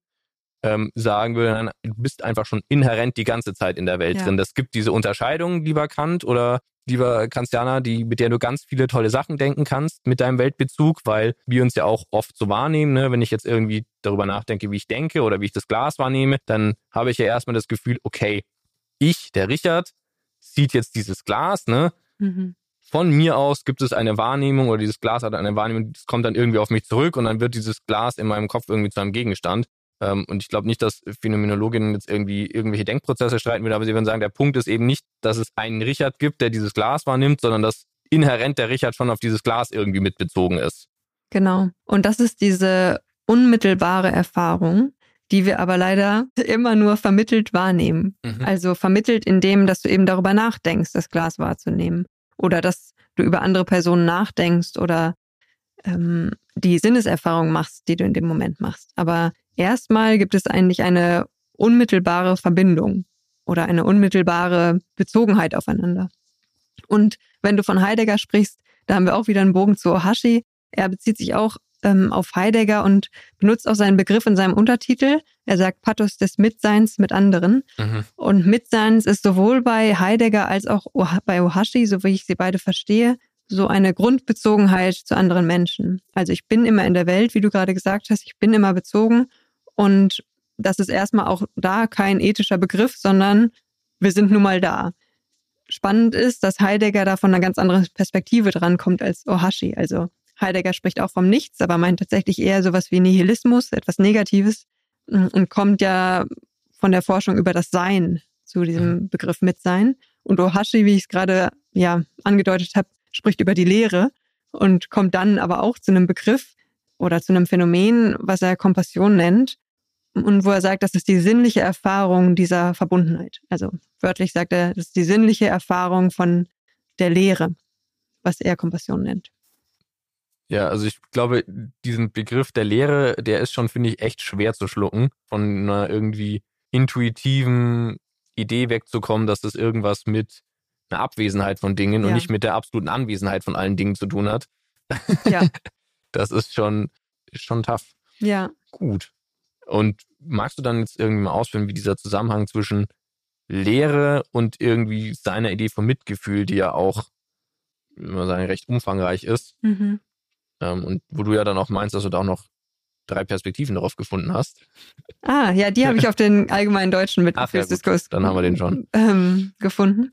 sagen würde, du bist einfach schon inhärent die ganze Zeit in der Welt drin. Das gibt diese Unterscheidung, lieber Kant oder lieber Kantianer, mit der du ganz viele tolle Sachen denken kannst mit deinem Weltbezug, weil wir uns ja auch oft so wahrnehmen. Ne? Wenn ich jetzt irgendwie darüber nachdenke, wie ich denke oder wie ich das Glas wahrnehme, dann habe ich ja erstmal das Gefühl, okay, der Richard, sieht jetzt dieses Glas, ne? Von mir aus gibt es eine Wahrnehmung oder dieses Glas hat eine Wahrnehmung, das kommt dann irgendwie auf mich zurück und dann wird dieses Glas in meinem Kopf irgendwie zu einem Gegenstand. Und ich glaube nicht, dass Phänomenologinnen jetzt irgendwie irgendwelche Denkprozesse streiten würden, aber sie würden sagen, der Punkt ist eben nicht, dass es einen Richard gibt, der dieses Glas wahrnimmt, sondern dass inhärent der Richard schon auf dieses Glas irgendwie mitbezogen ist. Genau. Und das ist diese unmittelbare Erfahrung, die wir aber leider immer nur vermittelt wahrnehmen. Also vermittelt in dem, dass du eben darüber nachdenkst, das Glas wahrzunehmen. Oder dass du über andere Personen nachdenkst oder die Sinneserfahrung machst, die du in dem Moment machst. Aber erstmal gibt es eigentlich eine unmittelbare Verbindung oder eine unmittelbare Bezogenheit aufeinander. Und wenn du von Heidegger sprichst, da haben wir auch wieder einen Bogen zu Ohashi. Er bezieht sich auch auf Heidegger und benutzt auch seinen Begriff in seinem Untertitel. Er sagt Pathos des Mitseins mit anderen. Und Mitseins ist sowohl bei Heidegger als auch bei Ohashi, so wie ich sie beide verstehe, so eine Grundbezogenheit zu anderen Menschen. Also ich bin immer in der Welt, wie du gerade gesagt hast, ich bin immer bezogen. Und das ist erstmal auch da kein ethischer Begriff, sondern wir sind nun mal da. Spannend ist, dass Heidegger da von einer ganz anderen Perspektive drankommt als Ohashi. Also Heidegger spricht auch vom Nichts, aber meint tatsächlich eher sowas wie Nihilismus, etwas Negatives, und kommt ja von der Forschung über das Sein zu diesem Begriff Mitsein. Und Ohashi, wie ich es gerade angedeutet habe, spricht über die Lehre und kommt dann aber auch zu einem Begriff oder zu einem Phänomen, was er Kompassion nennt, und wo er sagt, das ist die sinnliche Erfahrung dieser Verbundenheit. Also wörtlich sagt er, das ist die sinnliche Erfahrung von der Lehre, was er Kompassion nennt. Ja, also ich glaube, diesen Begriff der Lehre, der ist schon, finde ich, echt schwer zu schlucken, von einer irgendwie intuitiven Idee wegzukommen, dass das irgendwas mit einer Abwesenheit von Dingen und nicht mit der absoluten Anwesenheit von allen Dingen zu tun hat. Ja. Das ist schon tough. Ja. Gut. Und magst du dann jetzt irgendwie mal ausführen, wie dieser Zusammenhang zwischen Lehre und irgendwie seiner Idee von Mitgefühl, die ja auch, wie man sagen, recht umfangreich ist, und wo du ja dann auch meinst, dass du da auch noch 3 Perspektiven darauf gefunden hast. Ah, ja, die habe ich auf den allgemeinen deutschen Mitgefühlsdiskurs dann haben wir den schon. Gefunden.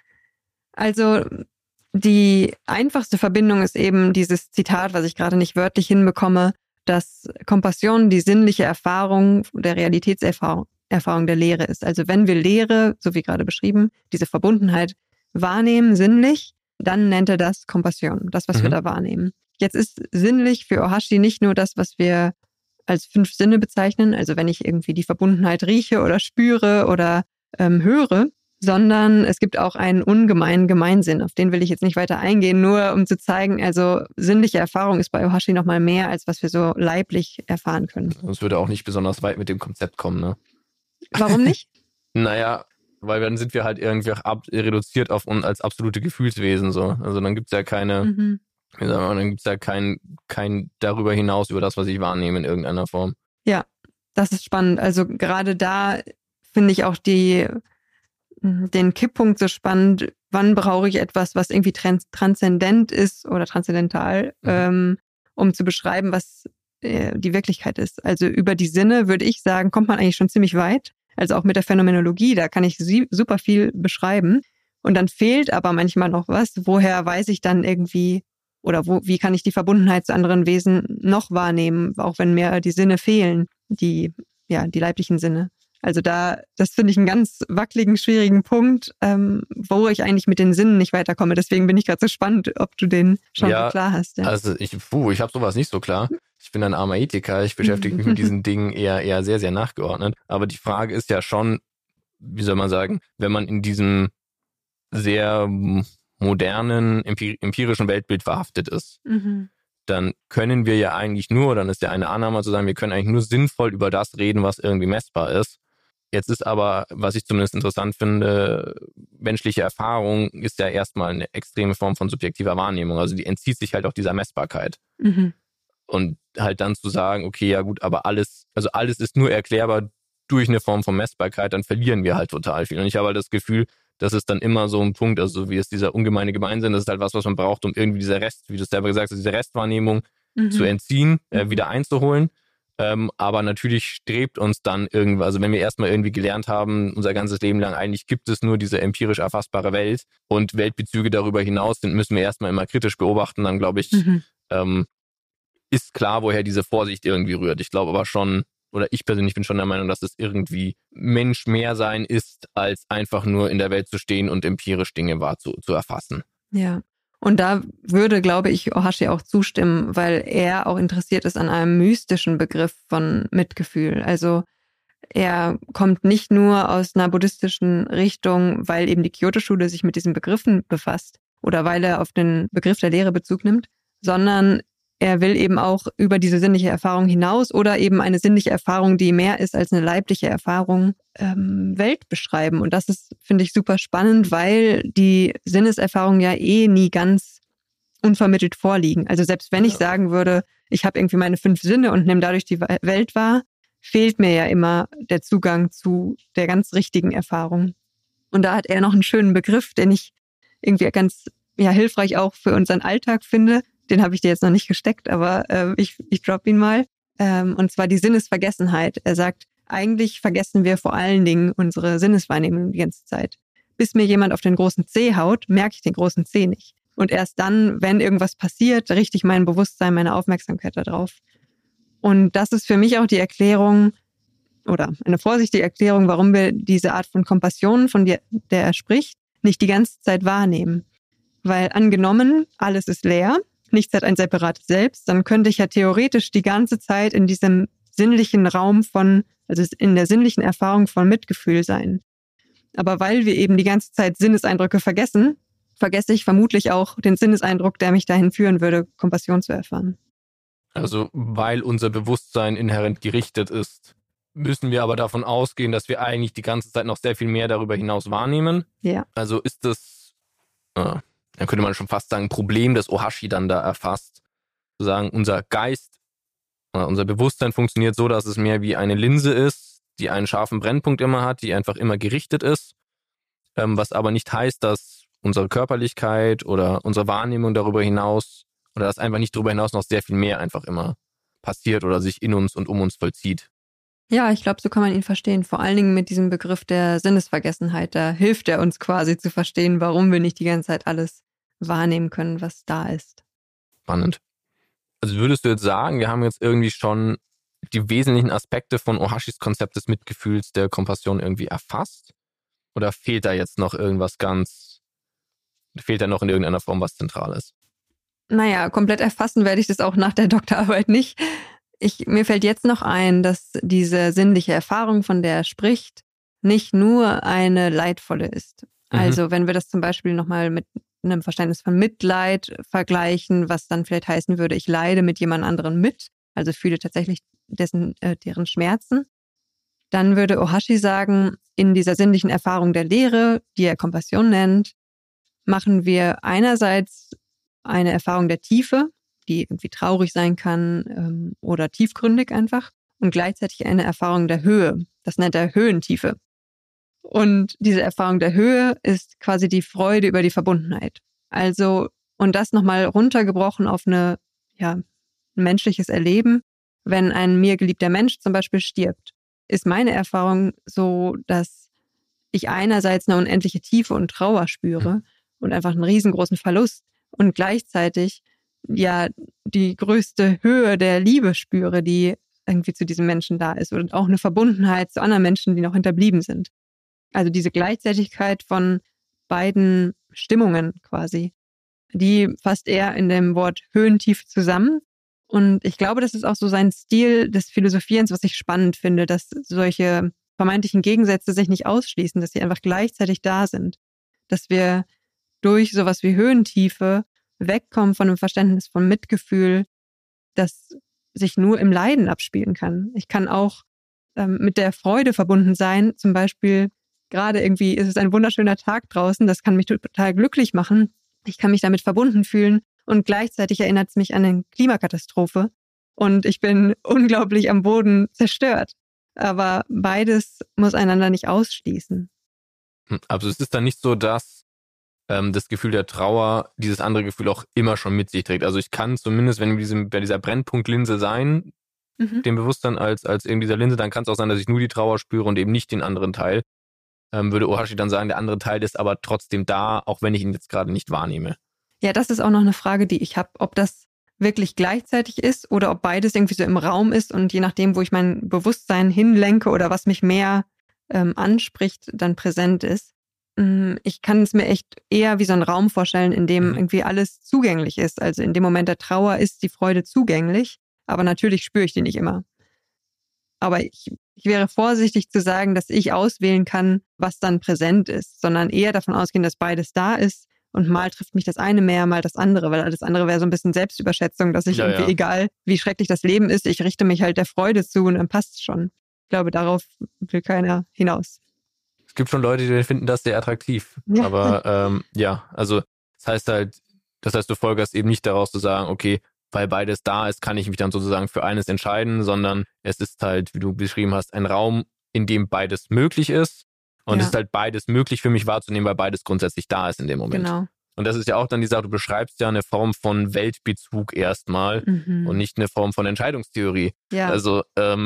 Also die einfachste Verbindung ist eben dieses Zitat, was ich gerade nicht wörtlich hinbekomme, dass Kompassion die sinnliche Erfahrung der Realitätserfahrung der Lehre ist. Also wenn wir Lehre, so wie gerade beschrieben, diese Verbundenheit wahrnehmen, sinnlich, dann nennt er das Kompassion, das, was wir da wahrnehmen. Jetzt ist sinnlich für Ohashi nicht nur das, was wir als 5 Sinne bezeichnen, also wenn ich irgendwie die Verbundenheit rieche oder spüre oder höre, sondern es gibt auch einen ungemeinen Gemeinsinn, auf den will ich jetzt nicht weiter eingehen, nur um zu zeigen, also sinnliche Erfahrung ist bei Ohashi nochmal mehr, als was wir so leiblich erfahren können. Das würde auch nicht besonders weit mit dem Konzept kommen, ne? Warum nicht? Naja, weil dann sind wir halt irgendwie auch reduziert auf uns als absolute Gefühlswesen, so. Also dann gibt's ja keine, dann gibt's ja kein darüber hinaus über das, was ich wahrnehme in irgendeiner Form. Ja, das ist spannend. Also gerade da finde ich auch den Kipppunkt so spannend, wann brauche ich etwas, was irgendwie transzendent ist oder transzendental, um zu beschreiben, was die Wirklichkeit ist. Also über die Sinne, würde ich sagen, kommt man eigentlich schon ziemlich weit. Also auch mit der Phänomenologie, da kann ich super viel beschreiben. Und dann fehlt aber manchmal noch was. Woher weiß ich dann irgendwie, oder wie kann ich die Verbundenheit zu anderen Wesen noch wahrnehmen, auch wenn mir die Sinne fehlen, die leiblichen Sinne. Also das finde ich einen ganz wackeligen, schwierigen Punkt, wo ich eigentlich mit den Sinnen nicht weiterkomme. Deswegen bin ich gerade so spannend, ob du den schon so klar hast. Ja. Also ich habe sowas nicht so klar. Ich bin ein armer Ethiker, ich beschäftige mich mit diesen Dingen eher sehr, sehr nachgeordnet. Aber die Frage ist ja schon, wie soll man sagen, wenn man in diesem sehr modernen, empirischen Weltbild verhaftet ist, dann können wir ja eigentlich nur, dann ist ja eine Annahme zu sagen, wir können eigentlich nur sinnvoll über das reden, was irgendwie messbar ist. Jetzt ist aber, was ich zumindest interessant finde, menschliche Erfahrung ist ja erstmal eine extreme Form von subjektiver Wahrnehmung. Also die entzieht sich halt auch dieser Messbarkeit. Und halt dann zu sagen, okay, ja gut, aber alles ist nur erklärbar durch eine Form von Messbarkeit, dann verlieren wir halt total viel. Und ich habe halt das Gefühl, das ist dann immer so ein Punkt, also wie ist dieser ungemeine Gemeinsinn, das ist halt was man braucht, um irgendwie dieser Rest, wie du es selber gesagt hast, diese Restwahrnehmung zu entziehen, wieder einzuholen. Aber natürlich strebt uns dann irgendwas, also wenn wir erstmal irgendwie gelernt haben, unser ganzes Leben lang, eigentlich gibt es nur diese empirisch erfassbare Welt und Weltbezüge darüber hinaus sind, müssen wir erstmal immer kritisch beobachten, dann glaube ich, ist klar, woher diese Vorsicht irgendwie rührt. Ich glaube aber schon, oder ich persönlich bin schon der Meinung, dass es irgendwie Mensch mehr sein ist, als einfach nur in der Welt zu stehen und empirisch Dinge wahr zu erfassen. Ja. Und da würde, glaube ich, Ohashi auch zustimmen, weil er auch interessiert ist an einem mystischen Begriff von Mitgefühl. Also er kommt nicht nur aus einer buddhistischen Richtung, weil eben die Kyoto-Schule sich mit diesen Begriffen befasst oder weil er auf den Begriff der Lehre Bezug nimmt, sondern er will eben auch über diese sinnliche Erfahrung hinaus oder eben eine sinnliche Erfahrung, die mehr ist als eine leibliche Erfahrung, Welt beschreiben. Und das ist, finde ich, super spannend, weil die Sinneserfahrungen ja nie ganz unvermittelt vorliegen. Also selbst wenn ich sagen würde, ich habe irgendwie meine 5 Sinne und nehme dadurch die Welt wahr, fehlt mir ja immer der Zugang zu der ganz richtigen Erfahrung. Und da hat er noch einen schönen Begriff, den ich irgendwie ganz hilfreich auch für unseren Alltag finde. Den habe ich dir jetzt noch nicht gesteckt, aber ich droppe ihn mal. Und zwar die Sinnesvergessenheit. Er sagt, eigentlich vergessen wir vor allen Dingen unsere Sinneswahrnehmung die ganze Zeit. Bis mir jemand auf den großen Zeh haut, merke ich den großen Zeh nicht. Und erst dann, wenn irgendwas passiert, richte ich mein Bewusstsein, meine Aufmerksamkeit darauf. Und das ist für mich auch die Erklärung oder eine vorsichtige Erklärung, warum wir diese Art von Kompassion, von der er spricht, nicht die ganze Zeit wahrnehmen. Weil angenommen, alles ist leer, nichts hat ein separates Selbst, dann könnte ich ja theoretisch die ganze Zeit in diesem sinnlichen Raum also in der sinnlichen Erfahrung von Mitgefühl sein. Aber weil wir eben die ganze Zeit Sinneseindrücke vergessen, vergesse ich vermutlich auch den Sinneseindruck, der mich dahin führen würde, Kompassion zu erfahren. Also weil unser Bewusstsein inhärent gerichtet ist, müssen wir aber davon ausgehen, dass wir eigentlich die ganze Zeit noch sehr viel mehr darüber hinaus wahrnehmen. Ja. Also ist das, dann könnte man schon fast sagen, ein Problem, das Ohashi dann da erfasst. Zu sagen, unser Geist, unser Bewusstsein funktioniert so, dass es mehr wie eine Linse ist, die einen scharfen Brennpunkt immer hat, die einfach immer gerichtet ist, was aber nicht heißt, dass unsere Körperlichkeit oder unsere Wahrnehmung darüber hinaus oder dass einfach nicht darüber hinaus noch sehr viel mehr einfach immer passiert oder sich in uns und um uns vollzieht. Ja, ich glaube, so kann man ihn verstehen. Vor allen Dingen mit diesem Begriff der Sinnesvergessenheit. Da hilft er uns quasi zu verstehen, warum wir nicht die ganze Zeit alles wahrnehmen können, was da ist. Spannend. Also würdest du jetzt sagen, wir haben jetzt irgendwie schon die wesentlichen Aspekte von Ohashis Konzept des Mitgefühls, der Kompassion irgendwie erfasst? Oder fehlt da jetzt noch irgendwas fehlt da noch in irgendeiner Form was Zentrales? Naja, komplett erfassen werde ich das auch nach der Doktorarbeit nicht. Mir fällt jetzt noch ein, dass diese sinnliche Erfahrung, von der er spricht, nicht nur eine leidvolle ist. Also wenn wir das zum Beispiel nochmal mit einem Verständnis von Mitleid vergleichen, was dann vielleicht heißen würde, ich leide mit jemand anderem mit, also fühle tatsächlich deren Schmerzen, dann würde Ohashi sagen, in dieser sinnlichen Erfahrung der Lehre, die er Kompassion nennt, machen wir einerseits eine Erfahrung der Tiefe, die irgendwie traurig sein kann oder tiefgründig einfach, und gleichzeitig eine Erfahrung der Höhe. Das nennt er Höhentiefe. Und diese Erfahrung der Höhe ist quasi die Freude über die Verbundenheit. Also, und das nochmal runtergebrochen auf ein menschliches Erleben. Wenn ein mir geliebter Mensch zum Beispiel stirbt, ist meine Erfahrung so, dass ich einerseits eine unendliche Tiefe und Trauer spüre und einfach einen riesengroßen Verlust und gleichzeitig die größte Höhe der Liebe spüre, die irgendwie zu diesem Menschen da ist und auch eine Verbundenheit zu anderen Menschen, die noch hinterblieben sind. Also diese Gleichzeitigkeit von beiden Stimmungen quasi, die fasst er in dem Wort Höhentiefe zusammen. Und ich glaube, das ist auch so sein Stil des Philosophierens, was ich spannend finde, dass solche vermeintlichen Gegensätze sich nicht ausschließen, dass sie einfach gleichzeitig da sind. Dass wir durch sowas wie Höhentiefe wegkommen von einem Verständnis von Mitgefühl, das sich nur im Leiden abspielen kann. Ich kann auch mit der Freude verbunden sein. Zum Beispiel gerade irgendwie ist es ein wunderschöner Tag draußen, das kann mich total glücklich machen. Ich kann mich damit verbunden fühlen und gleichzeitig erinnert es mich an eine Klimakatastrophe und ich bin unglaublich am Boden zerstört. Aber beides muss einander nicht ausschließen. Also es ist dann nicht so, dass das Gefühl der Trauer dieses andere Gefühl auch immer schon mit sich trägt. Also ich kann zumindest, wenn wir bei dieser Brennpunktlinse sein, dem Bewusstsein als in dieser Linse, dann kann es auch sein, dass ich nur die Trauer spüre und eben nicht den anderen Teil. Würde Ohashi dann sagen, der andere Teil ist aber trotzdem da, auch wenn ich ihn jetzt gerade nicht wahrnehme. Ja, das ist auch noch eine Frage, die ich habe, ob das wirklich gleichzeitig ist oder ob beides irgendwie so im Raum ist und je nachdem, wo ich mein Bewusstsein hinlenke oder was mich mehr anspricht, dann präsent ist. Ich kann es mir echt eher wie so einen Raum vorstellen, in dem irgendwie alles zugänglich ist. Also in dem Moment der Trauer ist die Freude zugänglich, aber natürlich spüre ich die nicht immer. Aber ich wäre vorsichtig zu sagen, dass ich auswählen kann, was dann präsent ist, sondern eher davon ausgehen, dass beides da ist Und mal trifft mich das eine mehr, mal das andere, weil alles andere wäre so ein bisschen Selbstüberschätzung, dass ich egal wie schrecklich das Leben ist, ich richte mich halt der Freude zu und dann passt es schon. Ich glaube, darauf will keiner hinaus. Es gibt schon Leute, die finden das sehr attraktiv. Ja. Aber also das heißt, du folgerst eben nicht daraus zu sagen, okay, weil beides da ist, kann ich mich dann sozusagen für eines entscheiden, sondern es ist halt, wie du beschrieben hast, ein Raum, in dem beides möglich ist. Und es ist halt beides möglich für mich wahrzunehmen, weil beides grundsätzlich da ist in dem Moment. Genau. Und das ist ja auch dann die Sache, du beschreibst ja eine Form von Weltbezug erstmal und nicht eine Form von Entscheidungstheorie. Ja. Also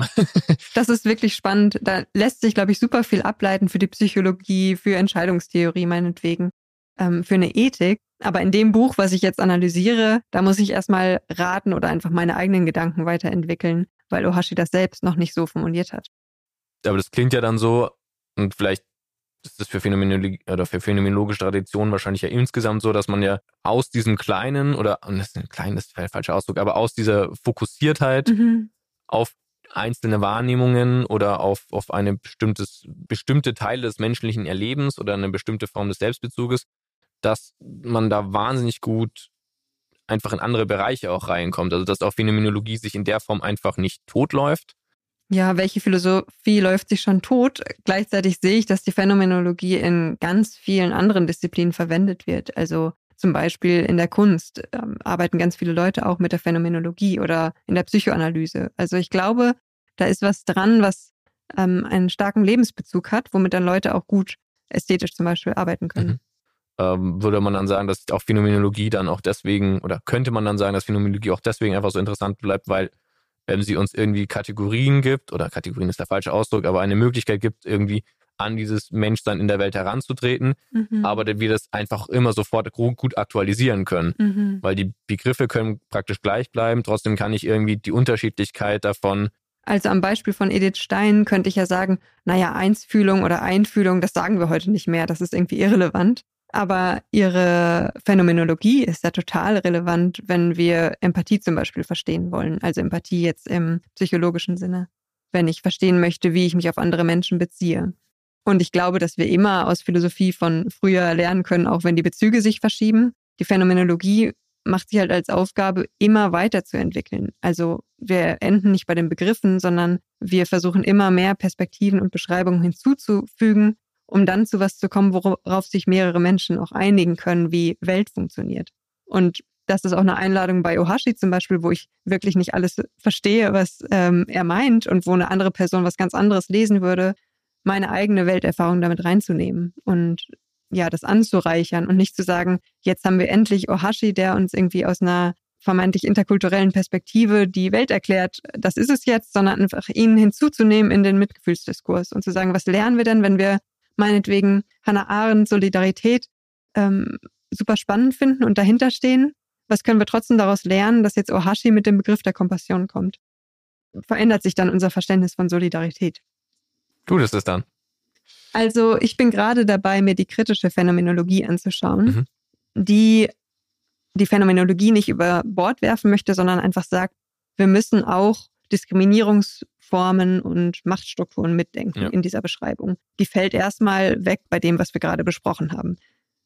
das ist wirklich spannend. Da lässt sich, glaube ich, super viel ableiten für die Psychologie, für Entscheidungstheorie meinetwegen, für eine Ethik. Aber in dem Buch, was ich jetzt analysiere, da muss ich erstmal raten oder einfach meine eigenen Gedanken weiterentwickeln, weil Ohashi das selbst noch nicht so formuliert hat. Aber das klingt ja dann so, und vielleicht ist das für Phänomenologie oder für phänomenologische Traditionen wahrscheinlich ja insgesamt so, dass man ja aus diesem kleinen das ist der falsche Ausdruck, aber aus dieser Fokussiertheit auf einzelne Wahrnehmungen oder auf eine bestimmte Teile des menschlichen Erlebens oder eine bestimmte Form des Selbstbezuges, dass man da wahnsinnig gut einfach in andere Bereiche auch reinkommt. Also dass auch Phänomenologie sich in der Form einfach nicht totläuft. Ja, welche Philosophie läuft sich schon tot? Gleichzeitig sehe ich, dass die Phänomenologie in ganz vielen anderen Disziplinen verwendet wird. Also zum Beispiel in der Kunst arbeiten ganz viele Leute auch mit der Phänomenologie oder in der Psychoanalyse. Also ich glaube, da ist was dran, was einen starken Lebensbezug hat, womit dann Leute auch gut ästhetisch zum Beispiel arbeiten können. Würde man dann sagen, dass auch Phänomenologie dann auch deswegen, oder könnte man dann sagen, dass Phänomenologie auch deswegen einfach so interessant bleibt, weil sie uns irgendwie Kategorien gibt, oder Kategorien ist der falsche Ausdruck, aber eine Möglichkeit gibt, irgendwie an dieses Menschsein in der Welt heranzutreten, aber wir das einfach immer sofort gut aktualisieren können, weil die Begriffe können praktisch gleich bleiben, trotzdem kann ich irgendwie die Unterschiedlichkeit davon. Also am Beispiel von Edith Stein könnte ich ja sagen, naja, Einsfühlung oder Einfühlung, das sagen wir heute nicht mehr, das ist irgendwie irrelevant. Aber ihre Phänomenologie ist ja total relevant, wenn wir Empathie zum Beispiel verstehen wollen. Also Empathie jetzt im psychologischen Sinne. Wenn ich verstehen möchte, wie ich mich auf andere Menschen beziehe. Und ich glaube, dass wir immer aus Philosophie von früher lernen können, auch wenn die Bezüge sich verschieben. Die Phänomenologie macht sich halt als Aufgabe, immer weiterzuentwickeln. Also wir enden nicht bei den Begriffen, sondern wir versuchen immer mehr Perspektiven und Beschreibungen hinzuzufügen, um dann zu was zu kommen, worauf sich mehrere Menschen auch einigen können, wie Welt funktioniert. Und das ist auch eine Einladung bei Ohashi zum Beispiel, wo ich wirklich nicht alles verstehe, was er meint und wo eine andere Person was ganz anderes lesen würde, meine eigene Welterfahrung damit reinzunehmen und ja, das anzureichern und nicht zu sagen, jetzt haben wir endlich Ohashi, der uns irgendwie aus einer vermeintlich interkulturellen Perspektive die Welt erklärt, das ist es jetzt, sondern einfach ihn hinzuzunehmen in den Mitgefühlsdiskurs und zu sagen, was lernen wir denn, wenn wir meinetwegen Hannah Arendt Solidarität super spannend finden und dahinter stehen? Was können wir trotzdem daraus lernen, dass jetzt Ohashi mit dem Begriff der Kompassion kommt? Verändert sich dann unser Verständnis von Solidarität. Tut es das dann? Also ich bin gerade dabei, mir die kritische Phänomenologie anzuschauen, die Phänomenologie nicht über Bord werfen möchte, sondern einfach sagt, wir müssen auch Diskriminierungsformen und Machtstrukturen mitdenken in dieser Beschreibung. Die fällt erstmal weg bei dem, was wir gerade besprochen haben.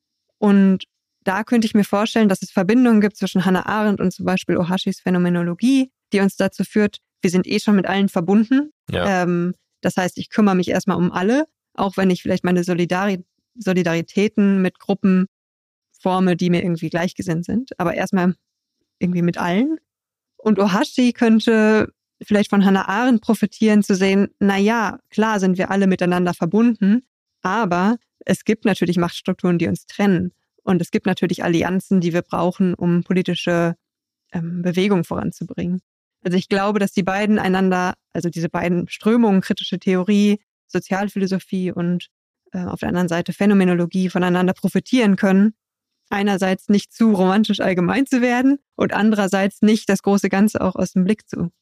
Und da könnte ich mir vorstellen, dass es Verbindungen gibt zwischen Hannah Arendt und zum Beispiel Ohashis Phänomenologie, die uns dazu führt, wir sind schon mit allen verbunden. Ja. Das heißt, ich kümmere mich erstmal um alle, auch wenn ich vielleicht meine Solidaritäten mit Gruppen forme, die mir irgendwie gleichgesinnt sind, aber erstmal irgendwie mit allen. Und Ohashi könnte vielleicht von Hannah Arendt profitieren, zu sehen, naja, klar sind wir alle miteinander verbunden, aber es gibt natürlich Machtstrukturen, die uns trennen. Und es gibt natürlich Allianzen, die wir brauchen, um politische Bewegungen voranzubringen. Also ich glaube, dass die beiden also diese beiden Strömungen, kritische Theorie, Sozialphilosophie und auf der anderen Seite Phänomenologie voneinander profitieren können. Einerseits nicht zu romantisch allgemein zu werden und andererseits nicht das große Ganze auch aus dem Blick zu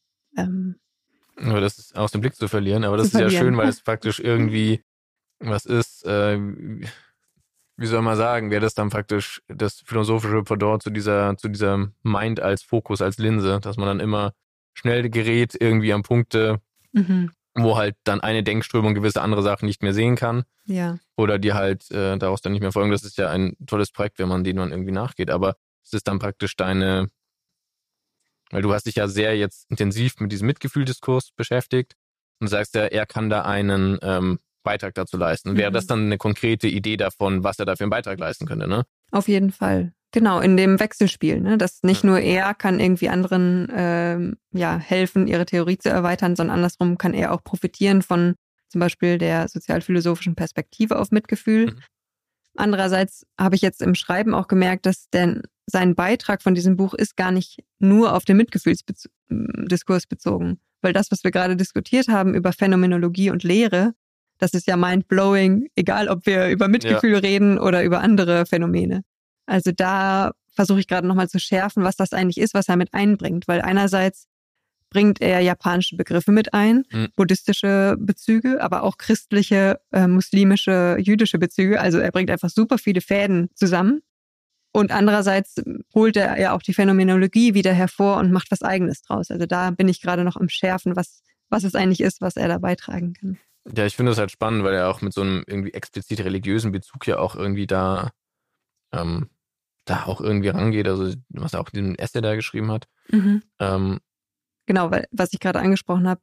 das ist aus dem Blick zu verlieren, aber das ist ja schön, weil es praktisch irgendwie was ist, wie soll man sagen, wäre das dann praktisch das philosophische Pendant zu dieser Mind als Fokus, als Linse, dass man dann immer schnell gerät, irgendwie an Punkte, wo halt dann eine Denkströmung gewisse andere Sachen nicht mehr sehen kann. Ja. Oder die halt daraus dann nicht mehr folgen. Das ist ja ein tolles Projekt, wenn man dem man irgendwie nachgeht. Aber es ist dann praktisch weil du hast dich ja sehr jetzt intensiv mit diesem Mitgefühldiskurs beschäftigt und sagst ja, er kann da einen Beitrag dazu leisten. Wäre das dann eine konkrete Idee davon, was er da für einen Beitrag leisten könnte, ne? Auf jeden Fall. Genau, in dem Wechselspiel, ne? Dass nicht nur er kann irgendwie anderen helfen, ihre Theorie zu erweitern, sondern andersrum kann er auch profitieren von zum Beispiel der sozialphilosophischen Perspektive auf Mitgefühl. Andererseits habe ich jetzt im Schreiben auch gemerkt, dass sein Beitrag von diesem Buch ist gar nicht nur auf den Mitgefühlsdiskurs bezogen. Weil das, was wir gerade diskutiert haben über Phänomenologie und Lehre, das ist ja mind-blowing, egal ob wir über Mitgefühl reden oder über andere Phänomene. Also da versuche ich gerade nochmal zu schärfen, was das eigentlich ist, was er mit einbringt. Weil einerseits bringt er japanische Begriffe mit ein, buddhistische Bezüge, aber auch christliche, muslimische, jüdische Bezüge. Also er bringt einfach super viele Fäden zusammen. Und andererseits holt er ja auch die Phänomenologie wieder hervor und macht was Eigenes draus. Also da bin ich gerade noch am Schärfen, was es eigentlich ist, was er da beitragen kann. Ja, ich finde das halt spannend, weil er auch mit so einem irgendwie explizit religiösen Bezug ja auch irgendwie da auch irgendwie rangeht. Also was er auch in dem Essay da geschrieben hat. Genau, weil was ich gerade angesprochen habe,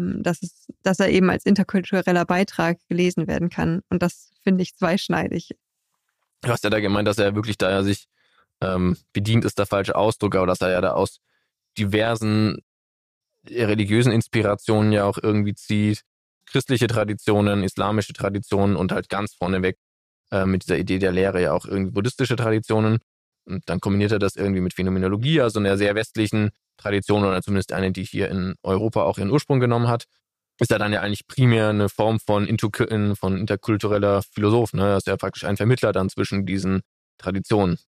dass er eben als interkultureller Beitrag gelesen werden kann. Und das finde ich zweischneidig. Du hast ja da gemeint, dass er wirklich da sich bedient, ist der falsche Ausdruck, aber dass er ja da aus diversen religiösen Inspirationen ja auch irgendwie zieht. Christliche Traditionen, islamische Traditionen und halt ganz vorneweg mit dieser Idee der Lehre ja auch irgendwie buddhistische Traditionen. Und dann kombiniert er das irgendwie mit Phänomenologie, also einer sehr westlichen Tradition oder zumindest eine, die hier in Europa auch ihren Ursprung genommen hat. Ist er dann ja eigentlich primär eine Form von interkultureller Philosoph, ne? Er ist ja praktisch ein Vermittler dann zwischen diesen Traditionen.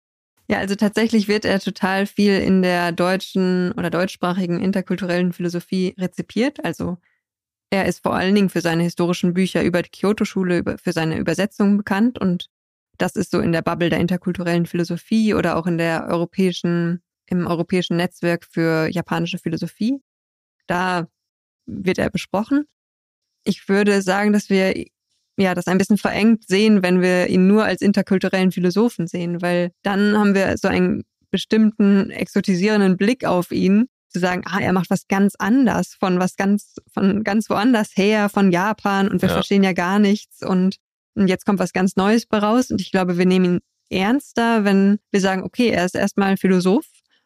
Ja, also tatsächlich wird er total viel in der deutschen oder deutschsprachigen interkulturellen Philosophie rezipiert. Also er ist vor allen Dingen für seine historischen Bücher über die Kyoto-Schule, für seine Übersetzungen bekannt. Und das ist so in der Bubble der interkulturellen Philosophie oder auch im europäischen Netzwerk für japanische Philosophie. Da wird er besprochen. Ich würde sagen, dass wir das ein bisschen verengt sehen, wenn wir ihn nur als interkulturellen Philosophen sehen, weil dann haben wir so einen bestimmten exotisierenden Blick auf ihn, zu sagen, er macht was ganz anders, von ganz woanders her, von Japan und wir verstehen ja gar nichts und jetzt kommt was ganz Neues bei raus und ich glaube, wir nehmen ihn ernster, wenn wir sagen, okay, er ist erstmal Philosoph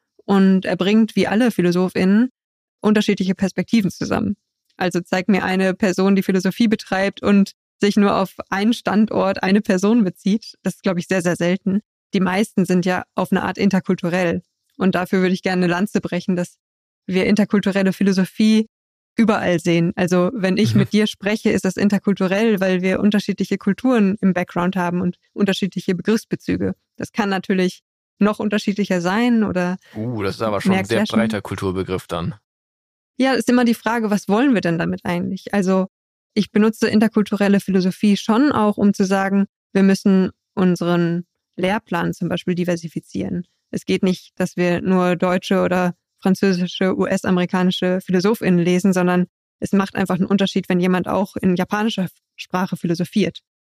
und er bringt, wie alle PhilosophInnen, unterschiedliche Perspektiven zusammen. Also zeig mir eine Person, die Philosophie betreibt und sich nur auf einen Standort, eine Person bezieht. Das ist, glaube ich, sehr, sehr selten. Die meisten sind ja auf eine Art interkulturell. Und dafür würde ich gerne eine Lanze brechen, dass wir interkulturelle Philosophie überall sehen. Also wenn ich mit dir spreche, ist das interkulturell, weil wir unterschiedliche Kulturen im Background haben und unterschiedliche Begriffsbezüge. Das kann natürlich noch unterschiedlicher sein oder das ist aber schon ein sehr breiter Kulturbegriff dann. Ja, ist immer die Frage, was wollen wir denn damit eigentlich? Also ich benutze interkulturelle Philosophie schon auch, um zu sagen, wir müssen unseren Lehrplan zum Beispiel diversifizieren. Es geht nicht, dass wir nur deutsche oder französische, US-amerikanische PhilosophInnen lesen, sondern es macht einfach einen Unterschied, wenn jemand auch in japanischer Sprache philosophiert.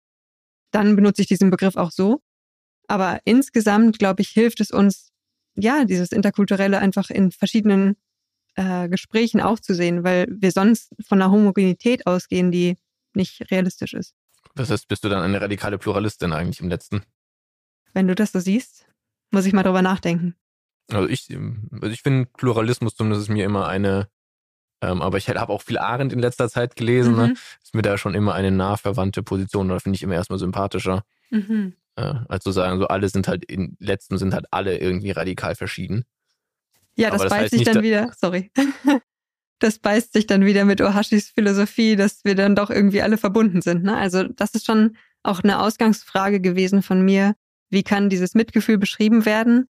Dann benutze ich diesen Begriff auch so. Aber insgesamt, glaube ich, hilft es uns, dieses Interkulturelle einfach in verschiedenen Gesprächen auch zu sehen, weil wir sonst von einer Homogenität ausgehen, die nicht realistisch ist. Das heißt, bist du dann eine radikale Pluralistin eigentlich im Letzten? Wenn du das so siehst, muss ich mal drüber nachdenken. Also ich finde Pluralismus zumindest ist mir immer eine, aber ich habe auch viel Arendt in letzter Zeit gelesen, ne? Ist mir da schon immer eine nah verwandte Position, oder finde ich immer erstmal sympathischer, als zu sagen, so alle sind halt, in letztem sind halt alle irgendwie radikal verschieden. Ja, das beißt sich dann wieder, das beißt sich dann wieder mit Ohashis Philosophie, dass wir dann doch irgendwie alle verbunden sind, ne? Also das ist schon auch eine Ausgangsfrage gewesen von mir. Wie kann dieses Mitgefühl beschrieben werden,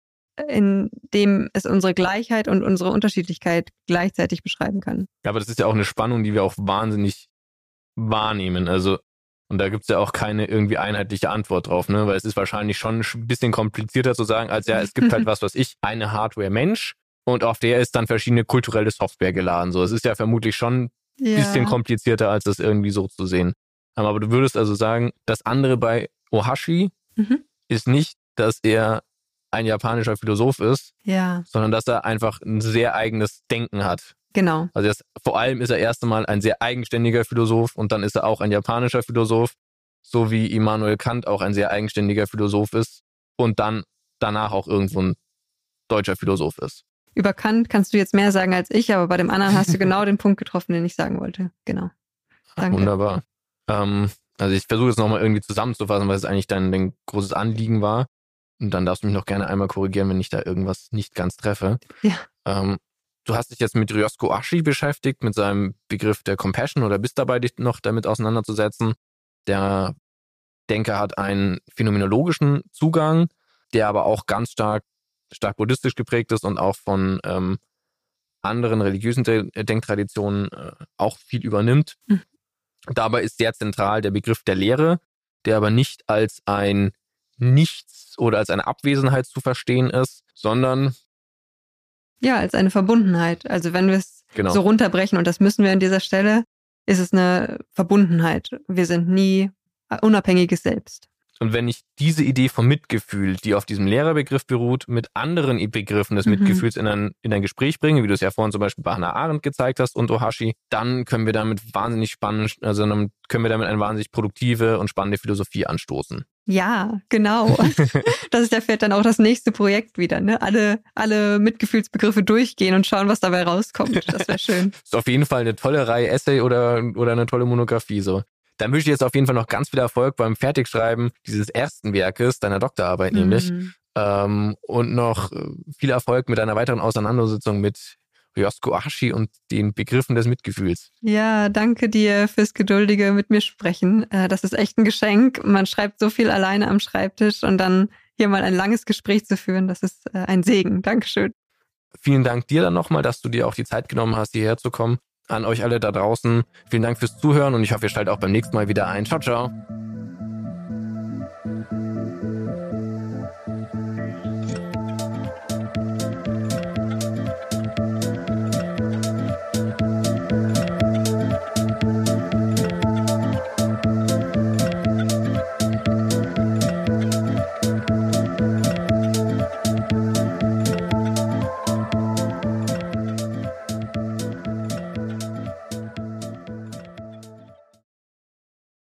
indem es unsere Gleichheit und unsere Unterschiedlichkeit gleichzeitig beschreiben kann? Ja, aber das ist ja auch eine Spannung, die wir auch wahnsinnig wahrnehmen. Also, und da gibt's ja auch keine irgendwie einheitliche Antwort drauf, ne? Weil es ist wahrscheinlich schon ein bisschen komplizierter zu sagen, als es gibt halt eine Hardware-Mensch und auf der ist dann verschiedene kulturelle Software geladen. So, es ist ja vermutlich schon bisschen komplizierter, als das irgendwie so zu sehen. Aber du würdest also sagen, das andere bei Ohashi ist nicht, dass er ein japanischer Philosoph ist, sondern dass er einfach ein sehr eigenes Denken hat. Genau. Also vor allem ist er erst einmal ein sehr eigenständiger Philosoph und dann ist er auch ein japanischer Philosoph, so wie Immanuel Kant auch ein sehr eigenständiger Philosoph ist und dann danach auch irgendwo ein deutscher Philosoph ist. Über Kant kannst du jetzt mehr sagen als ich, aber bei dem anderen hast du genau den Punkt getroffen, den ich sagen wollte. Genau. Danke. Wunderbar. Also ich versuche es nochmal irgendwie zusammenzufassen, weil es eigentlich dein großes Anliegen war. Und dann darfst du mich noch gerne einmal korrigieren, wenn ich da irgendwas nicht ganz treffe. Ja. Du hast dich jetzt mit Ryosuke Ohashi beschäftigt, mit seinem Begriff der Compassion oder bist dabei, dich noch damit auseinanderzusetzen. Der Denker hat einen phänomenologischen Zugang, der aber auch ganz stark buddhistisch geprägt ist und auch von anderen religiösen Denktraditionen auch viel übernimmt. Dabei ist sehr zentral der Begriff der Lehre, der aber nicht als ein Nichts oder als eine Abwesenheit zu verstehen ist, sondern als eine Verbundenheit. Also wenn wir es so runterbrechen, und das müssen wir an dieser Stelle, ist es eine Verbundenheit. Wir sind nie unabhängiges Selbst. Und wenn ich diese Idee vom Mitgefühl, die auf diesem Lehrerbegriff beruht, mit anderen Begriffen des Mitgefühls in ein Gespräch bringe, wie du es ja vorhin zum Beispiel bei Hannah Arendt gezeigt hast und Ohashi, dann können wir damit dann können wir damit eine wahnsinnig produktive und spannende Philosophie anstoßen. Ja, genau. Da fällt dann auch das nächste Projekt wieder, ne? Alle Mitgefühlsbegriffe durchgehen und schauen, was dabei rauskommt. Das wäre schön. Ist auf jeden Fall eine tolle Reihe Essay oder eine tolle Monographie so. Dann wünsche ich jetzt auf jeden Fall noch ganz viel Erfolg beim Fertigschreiben dieses ersten Werkes, deiner Doktorarbeit nämlich. Und noch viel Erfolg mit einer weiteren Auseinandersetzung mit Ryosuke Ohashi und den Begriffen des Mitgefühls. Ja, danke dir fürs geduldige mit mir sprechen. Das ist echt ein Geschenk. Man schreibt so viel alleine am Schreibtisch und dann hier mal ein langes Gespräch zu führen, das ist ein Segen. Dankeschön. Vielen Dank dir dann nochmal, dass du dir auch die Zeit genommen hast, hierher zu kommen. An euch alle da draußen, vielen Dank fürs Zuhören und ich hoffe, ihr schaltet auch beim nächsten Mal wieder ein. Ciao, ciao.